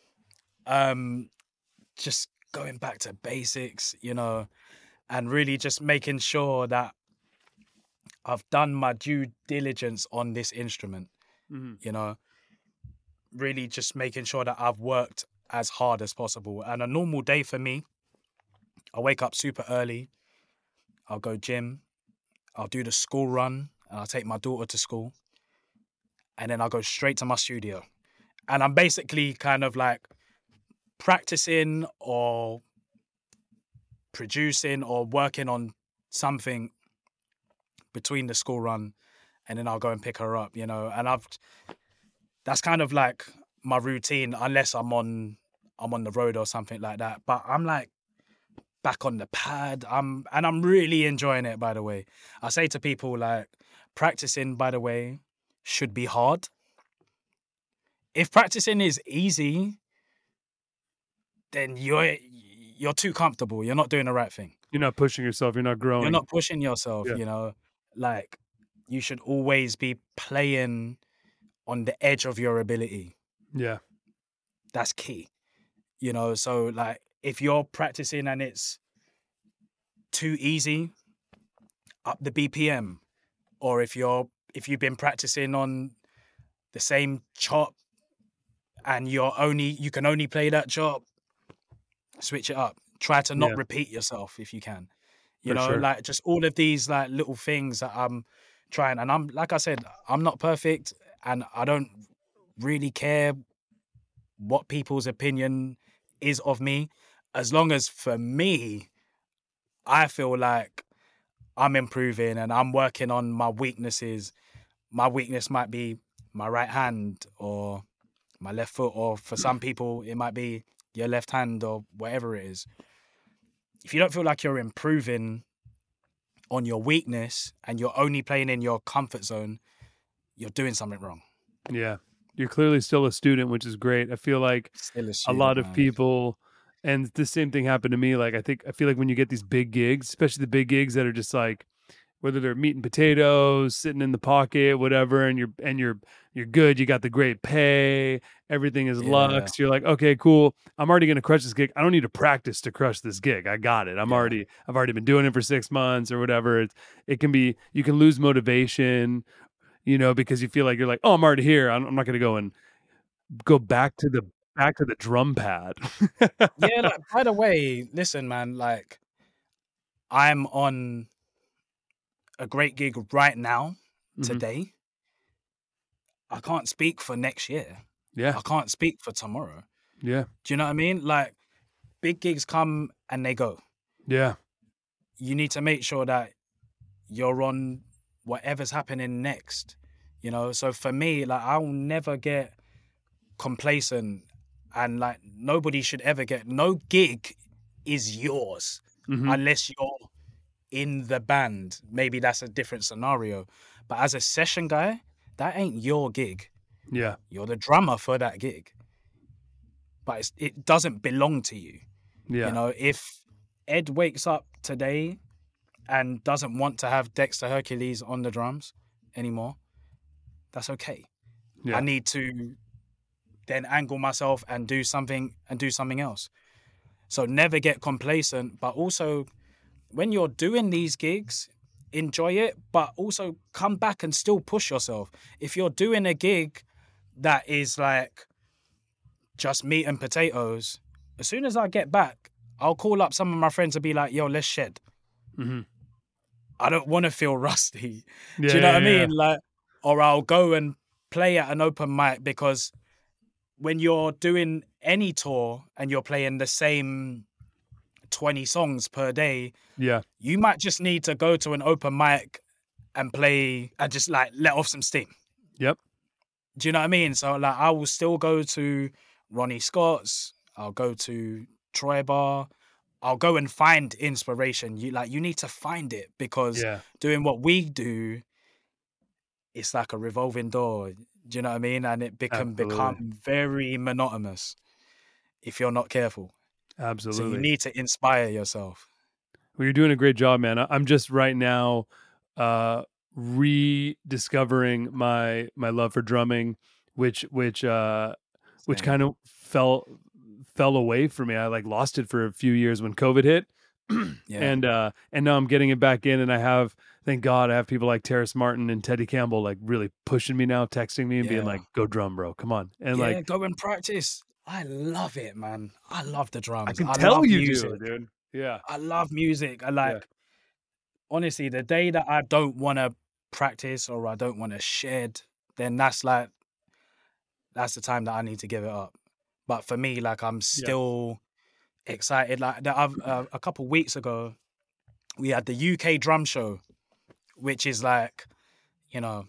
Just going back to basics, you know, and really just making sure that I've done my due diligence on this instrument, you know, really just making sure that I've worked as hard as possible. And a normal day for me, I wake up super early, I'll go gym, I'll do the school run, and I'll take my daughter to school, and then I'll go straight to my studio. And I'm basically kind of like practicing or producing or working on something between the school run, and then I'll go and pick her up, you know. And that's kind of like my routine, unless I'm on the road or something like that. But I'm like back on the pad. I'm really enjoying it, by the way. I say to people, like, practicing, by the way, should be hard. If practicing is easy, then you're too comfortable. You're not doing the right thing. You're not pushing yourself, you're not growing. You're not pushing yourself, Yeah. you know. Like, you should always be playing on the edge of your ability. Yeah. That's key. You know, so like if you're practicing and it's too easy, up the BPM. Or if you've been practicing on the same chop and you can only play that chop, switch it up. Try to not repeat yourself if you can. You know, sure. like just all of these like little things that I'm trying. And I'm, like I said, I'm not perfect and I don't really care what people's opinion is of me. As long as for me, I feel like I'm improving and I'm working on my weaknesses. My weakness might be my right hand or my left foot, or for some people, it might be your left hand or whatever it is. If you don't feel like you're improving on your weakness and you're only playing in your comfort zone, you're doing something wrong. Yeah. You're clearly still a student, which is great. I feel like Still a lot of people, and the same thing happened to me. Like, I feel like when you get these big gigs, especially the big gigs that are just like, whether they're meat and potatoes, sitting in the pocket, whatever, and you're good, you got the great pay, everything is luxe. You're like, okay, cool. I'm already gonna crush this gig. I don't need to practice to crush this gig. I got it. I've already been doing it for 6 months or whatever. You can lose motivation, you know, because you feel like you're like, oh, I'm already here. I'm not gonna go back to the drum pad. Yeah, like, by the way, listen, man, like I'm on a great gig right now, today. I can't speak for next year. Yeah. I can't speak for tomorrow. Yeah. Do you know what I mean? Like, big gigs come and they go. Yeah. You need to make sure that you're on whatever's happening next, you know? So for me, like, I'll never get complacent, and like nobody should ever no gig is yours unless you're in the band. Maybe that's a different scenario, but as a session guy, that ain't your gig. Yeah. You're the drummer for that gig, but it doesn't belong to you. Yeah. You know, if Ed wakes up today and doesn't want to have Dexter Hercules on the drums anymore, that's okay. Yeah. I need to then angle myself and do something else. So never get complacent, but also when you're doing these gigs, enjoy it, but also come back and still push yourself. If you're doing a gig that is like just meat and potatoes, as soon as I get back, I'll call up some of my friends and be like, yo, let's shed. Mm-hmm. I don't want to feel rusty. Yeah, Do you know what I yeah. mean? Like, or I'll go and play at an open mic, because when you're doing any tour and you're playing the same 20 songs per day, Yeah. you might just need to go to an open mic and play and just like let off some steam. Yep. Do you know what I mean? So like I will still go to Ronnie Scott's, I'll go to Troy Bar, I'll go and find inspiration. You need to find it, because Yeah. doing what we do, it's like a revolving door. Do you know what I mean? And it can Absolutely. become very monotonous if you're not careful. Absolutely. So you need to inspire yourself. Well, you're doing a great job, man. I'm just right now rediscovering my love for drumming, which kind of fell away for me. I like lost it for a few years when COVID hit. Yeah. And now I'm getting it back in, and thank God I have people like Terrace Martin and Teddy Campbell like really pushing me now, texting me and being like, go drum, bro. Come on. And like, go and practice. I love it, man. I love the drums. I can love tell you music. do, dude. Yeah. I love music. Honestly, the day that I don't want to practice or I don't want to shed, then that's the time that I need to give it up. But for me, like, I'm still excited. Like a couple weeks ago, we had the UK drum show, which is like, you know,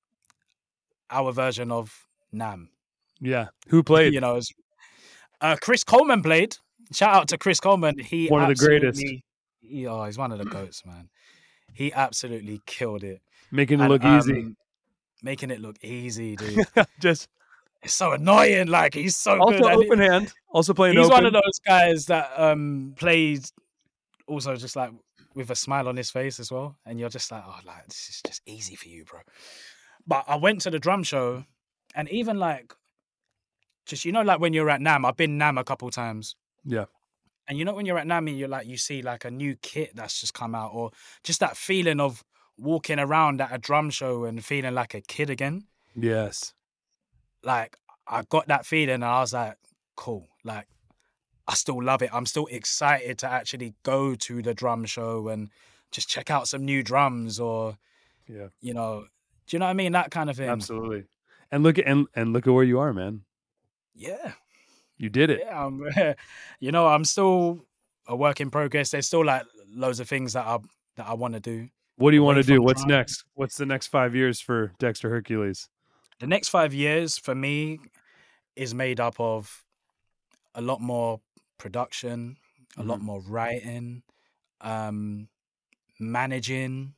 our version of NAMM. Yeah. Who played? You know, Chris Coleman played. Shout out to Chris Coleman. He one of the greatest. He's one of the GOATs, man. He absolutely killed it. Making it look easy. Making it look easy, dude. Just it's so annoying. Like, he's so also good. Open hand. Also playing He's open. one of those guys that plays also just like with a smile on his face as well. And you're just like, oh, like, this is just easy for you, bro. But I went to the drum show, and even like, just, like when you're at NAMM, I've been NAMM a couple times. Yeah. And when you're at NAMM and you're like, you see like a new kit that's just come out, or just that feeling of walking around at a drum show and feeling like a kid again. Yes. Like, I got that feeling and I was like, cool. Like, I still love it. I'm still excited to actually go to the drum show and just check out some new drums, or, do you know what I mean? That kind of thing. Absolutely. And look at where you are, man. Yeah. You did it. Yeah, I'm still a work in progress. There's still like loads of things that I want to do. What do you want to do? What's next? What's the next 5 years for Dexter Hercules? The next 5 years for me is made up of a lot more production, a lot more writing, managing.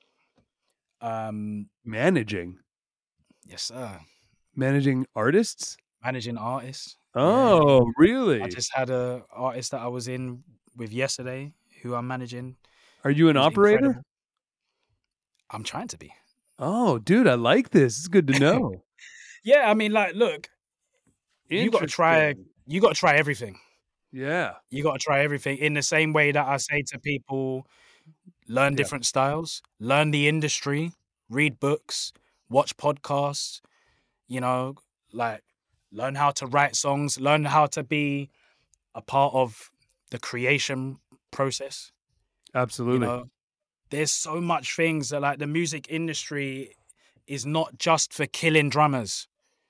Managing? Yes, sir. Managing artists? Managing artists. Oh, really? I just had an artist that I was in with yesterday who I'm managing. Are you an operator? Incredible. I'm trying to be. Oh, dude, I like this. It's good to know. Yeah, I mean, like, look, you got to try everything. Yeah. You got to try everything, in the same way that I say to people, learn different styles, learn the industry, read books, watch podcasts, like, learn how to write songs, learn how to be a part of the creation process. Absolutely. There's so much things that, like, the music industry is not just for killing drummers.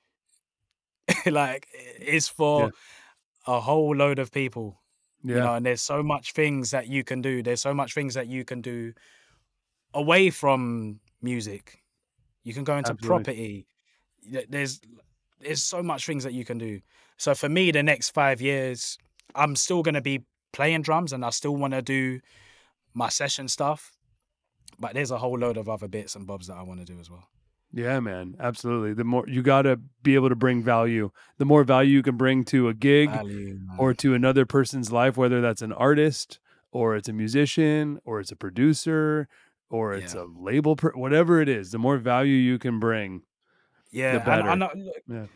Like, it's for a whole load of people. And there's so much things that you can do. There's so much things that you can do away from music. You can go into property. There's so much things that you can do. So for me, the next 5 years, I'm still going to be playing drums, and I still want to do my session stuff. But there's a whole load of other bits and bobs that I want to do as well. Yeah, man. Absolutely. The more you got to be able to bring value, the more value you can bring to a gig or to another person's life, whether that's an artist or it's a musician or it's a producer or it's a label, whatever it is, the more value you can bring, the better.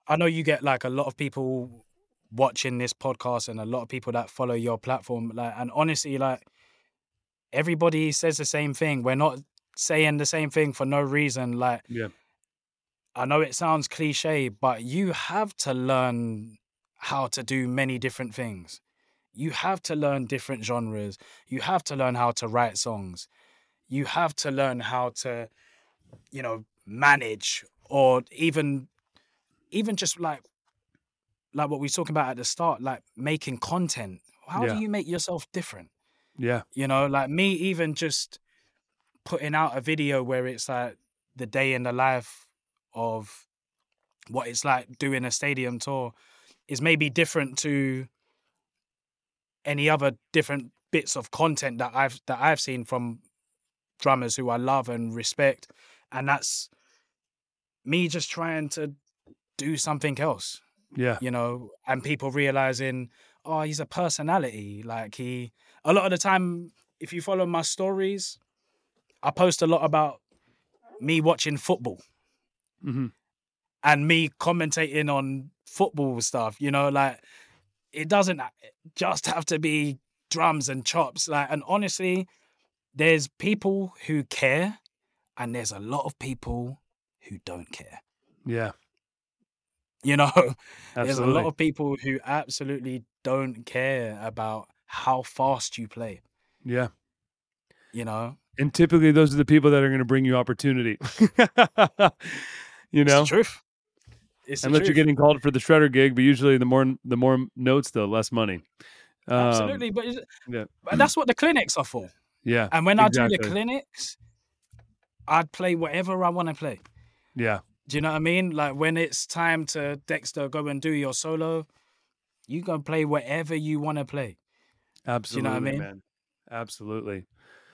I know you get like a lot of people watching this podcast and a lot of people that follow your platform. Like, and honestly, like everybody says the same thing. We're not saying the same thing for no reason. Like, Yeah. I know it sounds cliche, but you have to learn how to do many different things. You have to learn different genres. You have to learn how to write songs. You have to learn how to, manage, or even just like what we were talking about at the start, like making content. How do Yeah. you make yourself different? Yeah. Like me, even just putting out a video where it's like the day in the life of what it's like doing a stadium tour is maybe different to any other different bits of content that I've seen from drummers who I love and respect. And that's me just trying to do something else, Yeah. and people realizing, oh, he's a personality. Like a lot of the time, if you follow my stories, I post a lot about me watching football Mm-hmm. and me commentating on football stuff, like it doesn't just have to be drums and chops. Like, and honestly, there's people who care and there's a lot of people who don't care. Yeah. There's a lot Absolutely. of people who absolutely don't care about how fast you play, Yeah. And typically those are the people that are going to bring you opportunity. It's the truth. Unless you're getting called for the shredder gig, but usually the more notes, the less money. Absolutely, but that's what the clinics are for. Yeah. And when I do the clinics, I'd play whatever I want to play. Yeah. Do you know what I mean? Like when it's time to, Dexter, go and do your solo, you go play whatever you want to play. Absolutely, do you know what I mean? man. Absolutely.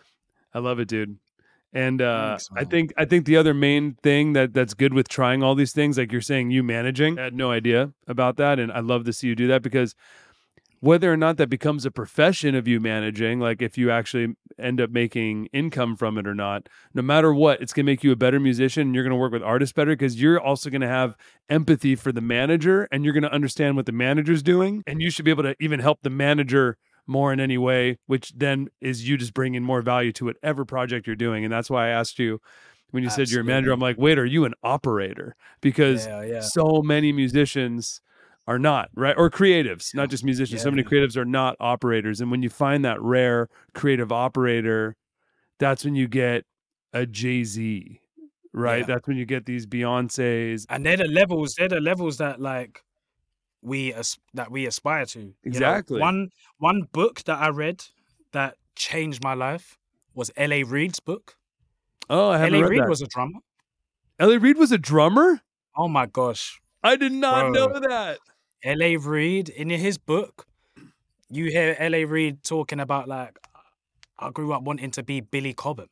I love it, dude. And Thanks, I think the other main thing that's good with trying all these things, like you're saying, you managing, I had no idea about that. And I love to see you do that, because whether or not that becomes a profession of you managing, like if you actually end up making income from it or not, no matter what, it's going to make you a better musician, and you're going to work with artists better, because you're also going to have empathy for the manager, and you're going to understand what the manager's doing, and you should be able to even help the manager more in any way, which then is you just bringing more value to whatever project you're doing. And that's why I asked you, when you said you're a manager, I'm like, wait, are you an operator? Because so many musicians are not, right? Or creatives, not just musicians. So many creatives are not operators. And when you find that rare creative operator, that's when you get a Jay-Z, right? That's when you get these Beyoncés. And they're the levels that like we aspire to. Exactly. One book that I read that changed my life was L.A. Reid's book. Oh, I haven't read that. L.A. Reid was a drummer. L.A. Reid was a drummer? Oh my gosh. I did not know that. L.A. Reid, in his book, you hear L.A. Reid talking about, like, I grew up wanting to be Billy Cobham.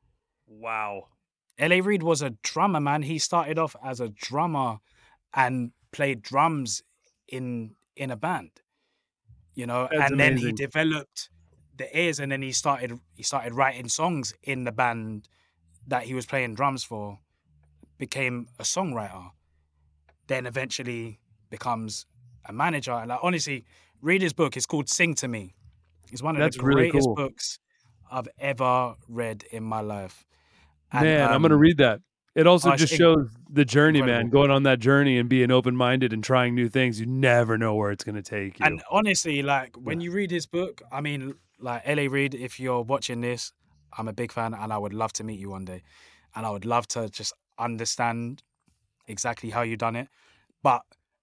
Wow. L.A. Reid was a drummer, man. He started off as a drummer and played drums in a band, That's and amazing. then he developed the ears, and then he started writing songs in the band that he was playing drums for, became a songwriter, then eventually becomes a manager. And like, honestly, read his book. It's called Sing to Me. It's one of the greatest books I've ever read in my life. And, man, I'm going to read that. It also just shows the journey, man, going on that journey and being open-minded and trying new things. You never know where it's going to take you. And honestly, like when you read his book, I mean, like L.A. Reid, if you're watching this, I'm a big fan and I would love to meet you one day. And I would love to just understand exactly how you done it. But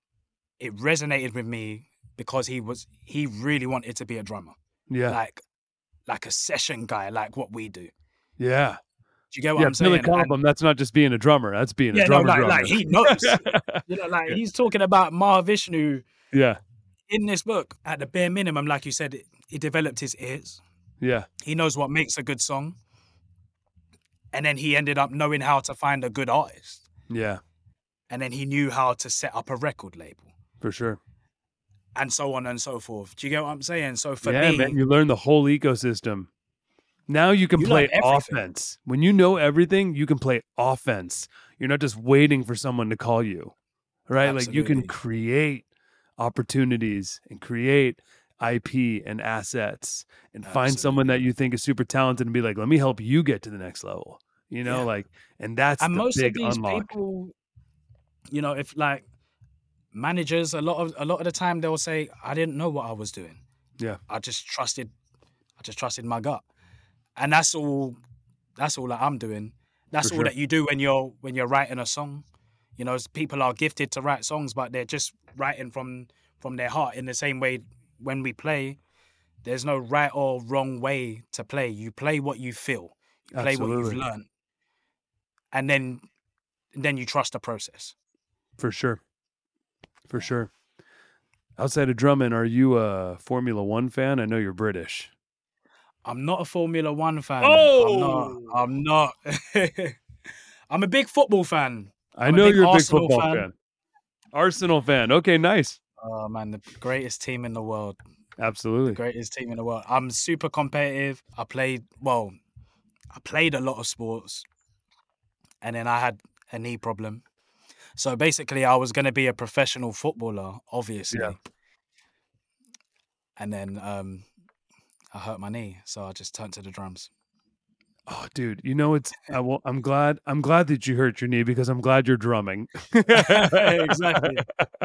it resonated with me because he really wanted to be a drummer. Yeah. Like a session guy, like what we do. Yeah. Do you get what I'm saying? Billy Cobham, that's not just being a drummer. That's being a drummer. Like he knows. He's talking about Mahavishnu. Yeah. In this book, at the bare minimum, like you said, he developed his ears. Yeah. He knows what makes a good song. And then he ended up knowing how to find a good artist. Yeah. And then he knew how to set up a record label. For sure. And so on and so forth. Do you get what I'm saying? So for me, man, you learn the whole ecosystem. Now you can play offense. When you know everything, you can play offense. You're not just waiting for someone to call you. right? Like you can Absolutely. create opportunities and create IP and assets and find someone Absolutely. that you think is super talented and be like, let me help you get to the next level, Yeah. like, and that's And the most of big these unlock. people, if like managers, a lot of the time they'll say, I didn't know what I was doing. Yeah, I just trusted my gut. And that's all that I'm doing. for That's all sure. that you do when you're writing a song. People are gifted to write songs, but they're just writing from their heart. In the same way, when we play, there's no right or wrong way to play. You play what you feel. You play what you've Absolutely. learned, and then you trust the process. For sure. For sure. Outside of drumming, are you a Formula One fan? I know you're British. I'm not a Formula One fan. I'm not. Oh, I'm not. I'm a big football fan. I I'm a know big you're a big Arsenal football fan. fan. Arsenal fan. Okay, nice. Oh man, the greatest team in the world. The Absolutely. greatest team in the world. I'm super competitive. I played a lot of sports, and then I had a knee problem. So basically, I was going to be a professional footballer, Yeah. obviously, and then I hurt my knee, so I just turned to the drums. Oh, dude, I'm glad that you hurt your knee because I'm glad you're drumming. Exactly.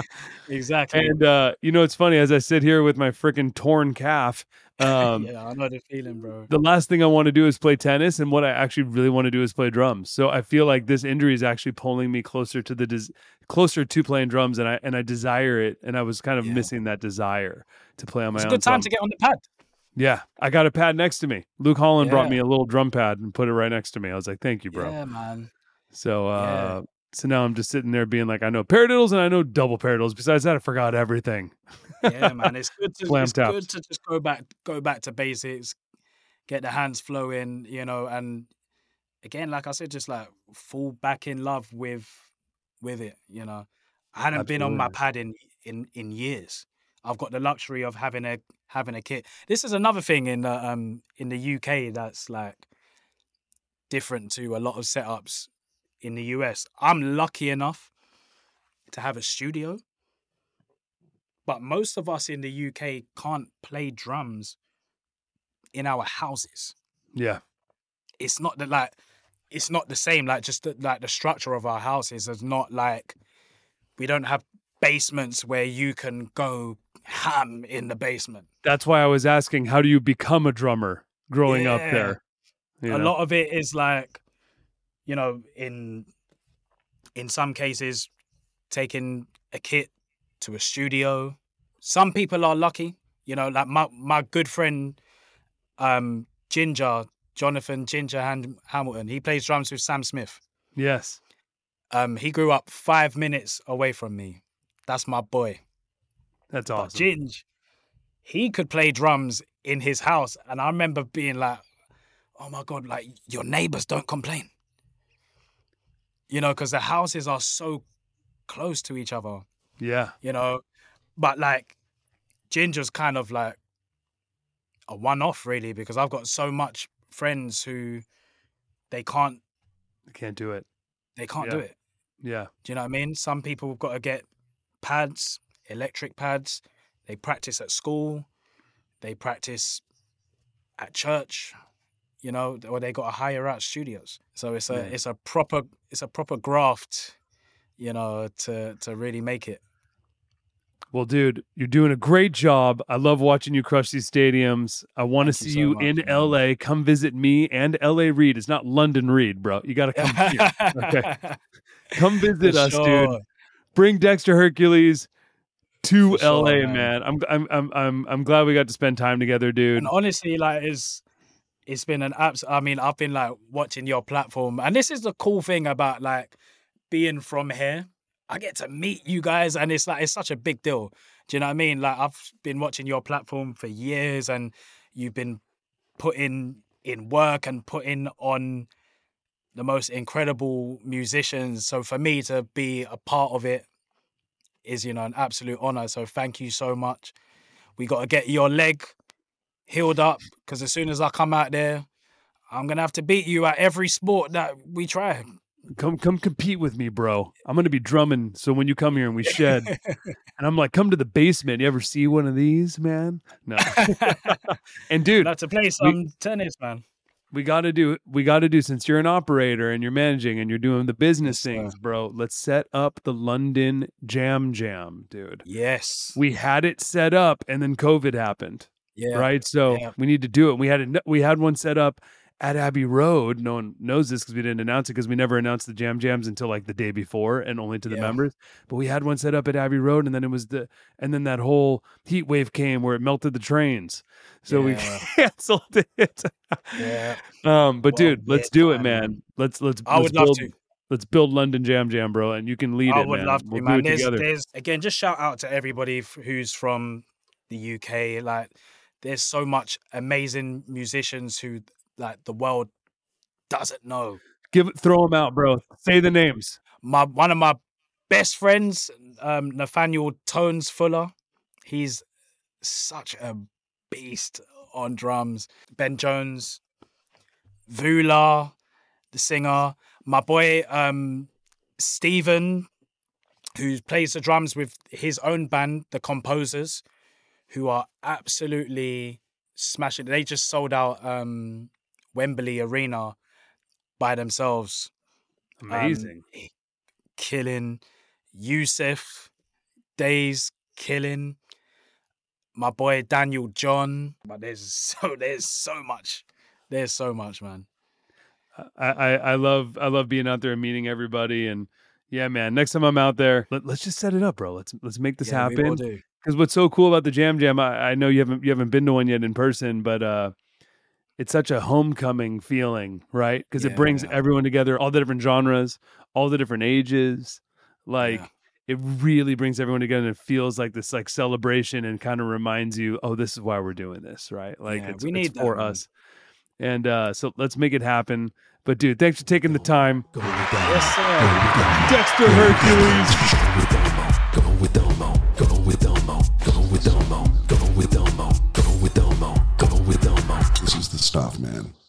And it's funny as I sit here with my freaking torn calf. Yeah, I know the feeling, bro. The last thing I want to do is play tennis, and what I actually really want to do is play drums. So I feel like this injury is actually pulling me closer to playing drums, and I desire it, and I was kind of Yeah. missing that desire to play on my It's a own. good time to get on the pad. Yeah, I got a pad next to me. Luke Holland brought Yeah. me a little drum pad and put it right next to me. I was like, "Thank you, bro." Yeah, man. So, Yeah. so now I'm just sitting there being like, I know paradiddles and I know double paradiddles. Besides that, I forgot everything. Yeah, man. It's good Slam taps. to just go back to basics, get the hands flowing, and again, like I said, just like fall back in love with it. I hadn't been on my Absolutely. pad in years. I've got the luxury of having a kit. This is another thing in the UK that's like different to a lot of setups in the US. I'm lucky enough to have a studio, but most of us in the UK can't play drums in our houses. Yeah. It's not it's not the same. Like just the structure of our houses is not like we don't have basements where you can go ham in the basement. That's why I was asking, how do you become a drummer growing up Yeah. there? A lot of it is like, in some cases, taking a kit to a studio. Some people are lucky, like my good friend, Jonathan Ginger Hamilton. He plays drums with Sam Smith. Yes. He grew up 5 minutes away from me. That's my boy. That's But awesome. Ginge, he could play drums in his house. And I remember being like, oh my God, like your neighbors don't complain. Because the houses are so close to each other. Yeah. But like Ginger's kind of like a one-off really, because I've got so much friends who they can't do it. They can't Yeah. do it. Yeah. Do you know what I mean? Some people have got to get pads, electric pads. They practice at school. They practice at church, or they got to hire out studios. So it's a proper graft, to really make it. Well, dude, you're doing a great job. I love watching you crush these stadiums. I want to see you in LA. Come visit me and LA Reid. It's not London Reid, bro. You got to come here. Okay. Come visit us, dude. Bring Dexter Hercules to LA, man. I'm glad we got to spend time together, dude. And honestly, like it's been an absolute. I mean, I've been like watching your platform, and this is the cool thing about like being from here. I get to meet you guys, and it's such a big deal. Do you know what I mean? Like I've been watching your platform for years, and you've been putting in work and putting on the most incredible musicians. So for me to be a part of it is, an absolute honor. So thank you so much. We got to get your leg healed up, because as soon as I come out there, I'm gonna have to beat you at every sport that we try. come compete with me, bro. I'm gonna be drumming. So when you come here and we shed, and I'm like, come to the basement. You ever see one of these, man? No. And dude, I'd have to play some tennis, man. we gotta do, since you're an operator and you're managing and you're doing the business Yes, things, bro. Let's set up the London Jam, dude. Yes. We had it set up, and then COVID happened. Yeah. Right. So Yeah. we need to do it. We had one set up at Abbey Road. No one knows this because we didn't announce it, because we never announced the jams until like the day before and only to the members. But we had one set up at Abbey Road, and then then that whole heat wave came where it melted the trains. So we canceled it. Yeah. But dude, let's do it, man. Let's I would love to. Let's build London Jam, bro, and you can lead it, man. I would love to, we'll man. do it together. There's again, just shout out to everybody who's from the UK. Like, there's so much amazing musicians who like the world doesn't know. Throw them out, bro. Say the names. One of my best friends, Nathaniel Tones Fuller. He's such a beast on drums. Ben Jones, Vula, the singer. My boy Stephen, who plays the drums with his own band, The Composers, who are absolutely smashing. They just sold out Wembley Arena by themselves. Amazing. Killing. Yusuf, Days, killing. My boy Daniel John. But there's so much. There's so much, man. I love being out there and meeting everybody, and yeah, man. Next time I'm out there, let's just set it up, bro. Let's make this happen. We will do. Because what's so cool about the Jam, I know you haven't been to one yet in person, but it's such a homecoming feeling, right? Because it brings everyone together, all the different genres, all the different ages. Like it really brings everyone together, and it feels like this like celebration, and kind of reminds you, oh, this is why we're doing this, right? Like it's for us. And so let's make it happen. But dude, thanks for taking the time. Go with Elmo. Yes, sir. Dexter Hercules. Go with Elmo. Go with Elmo. Go with Elmo. Go with Elmo. Go with Elmo. Go with Elmo. This is the stuff, man.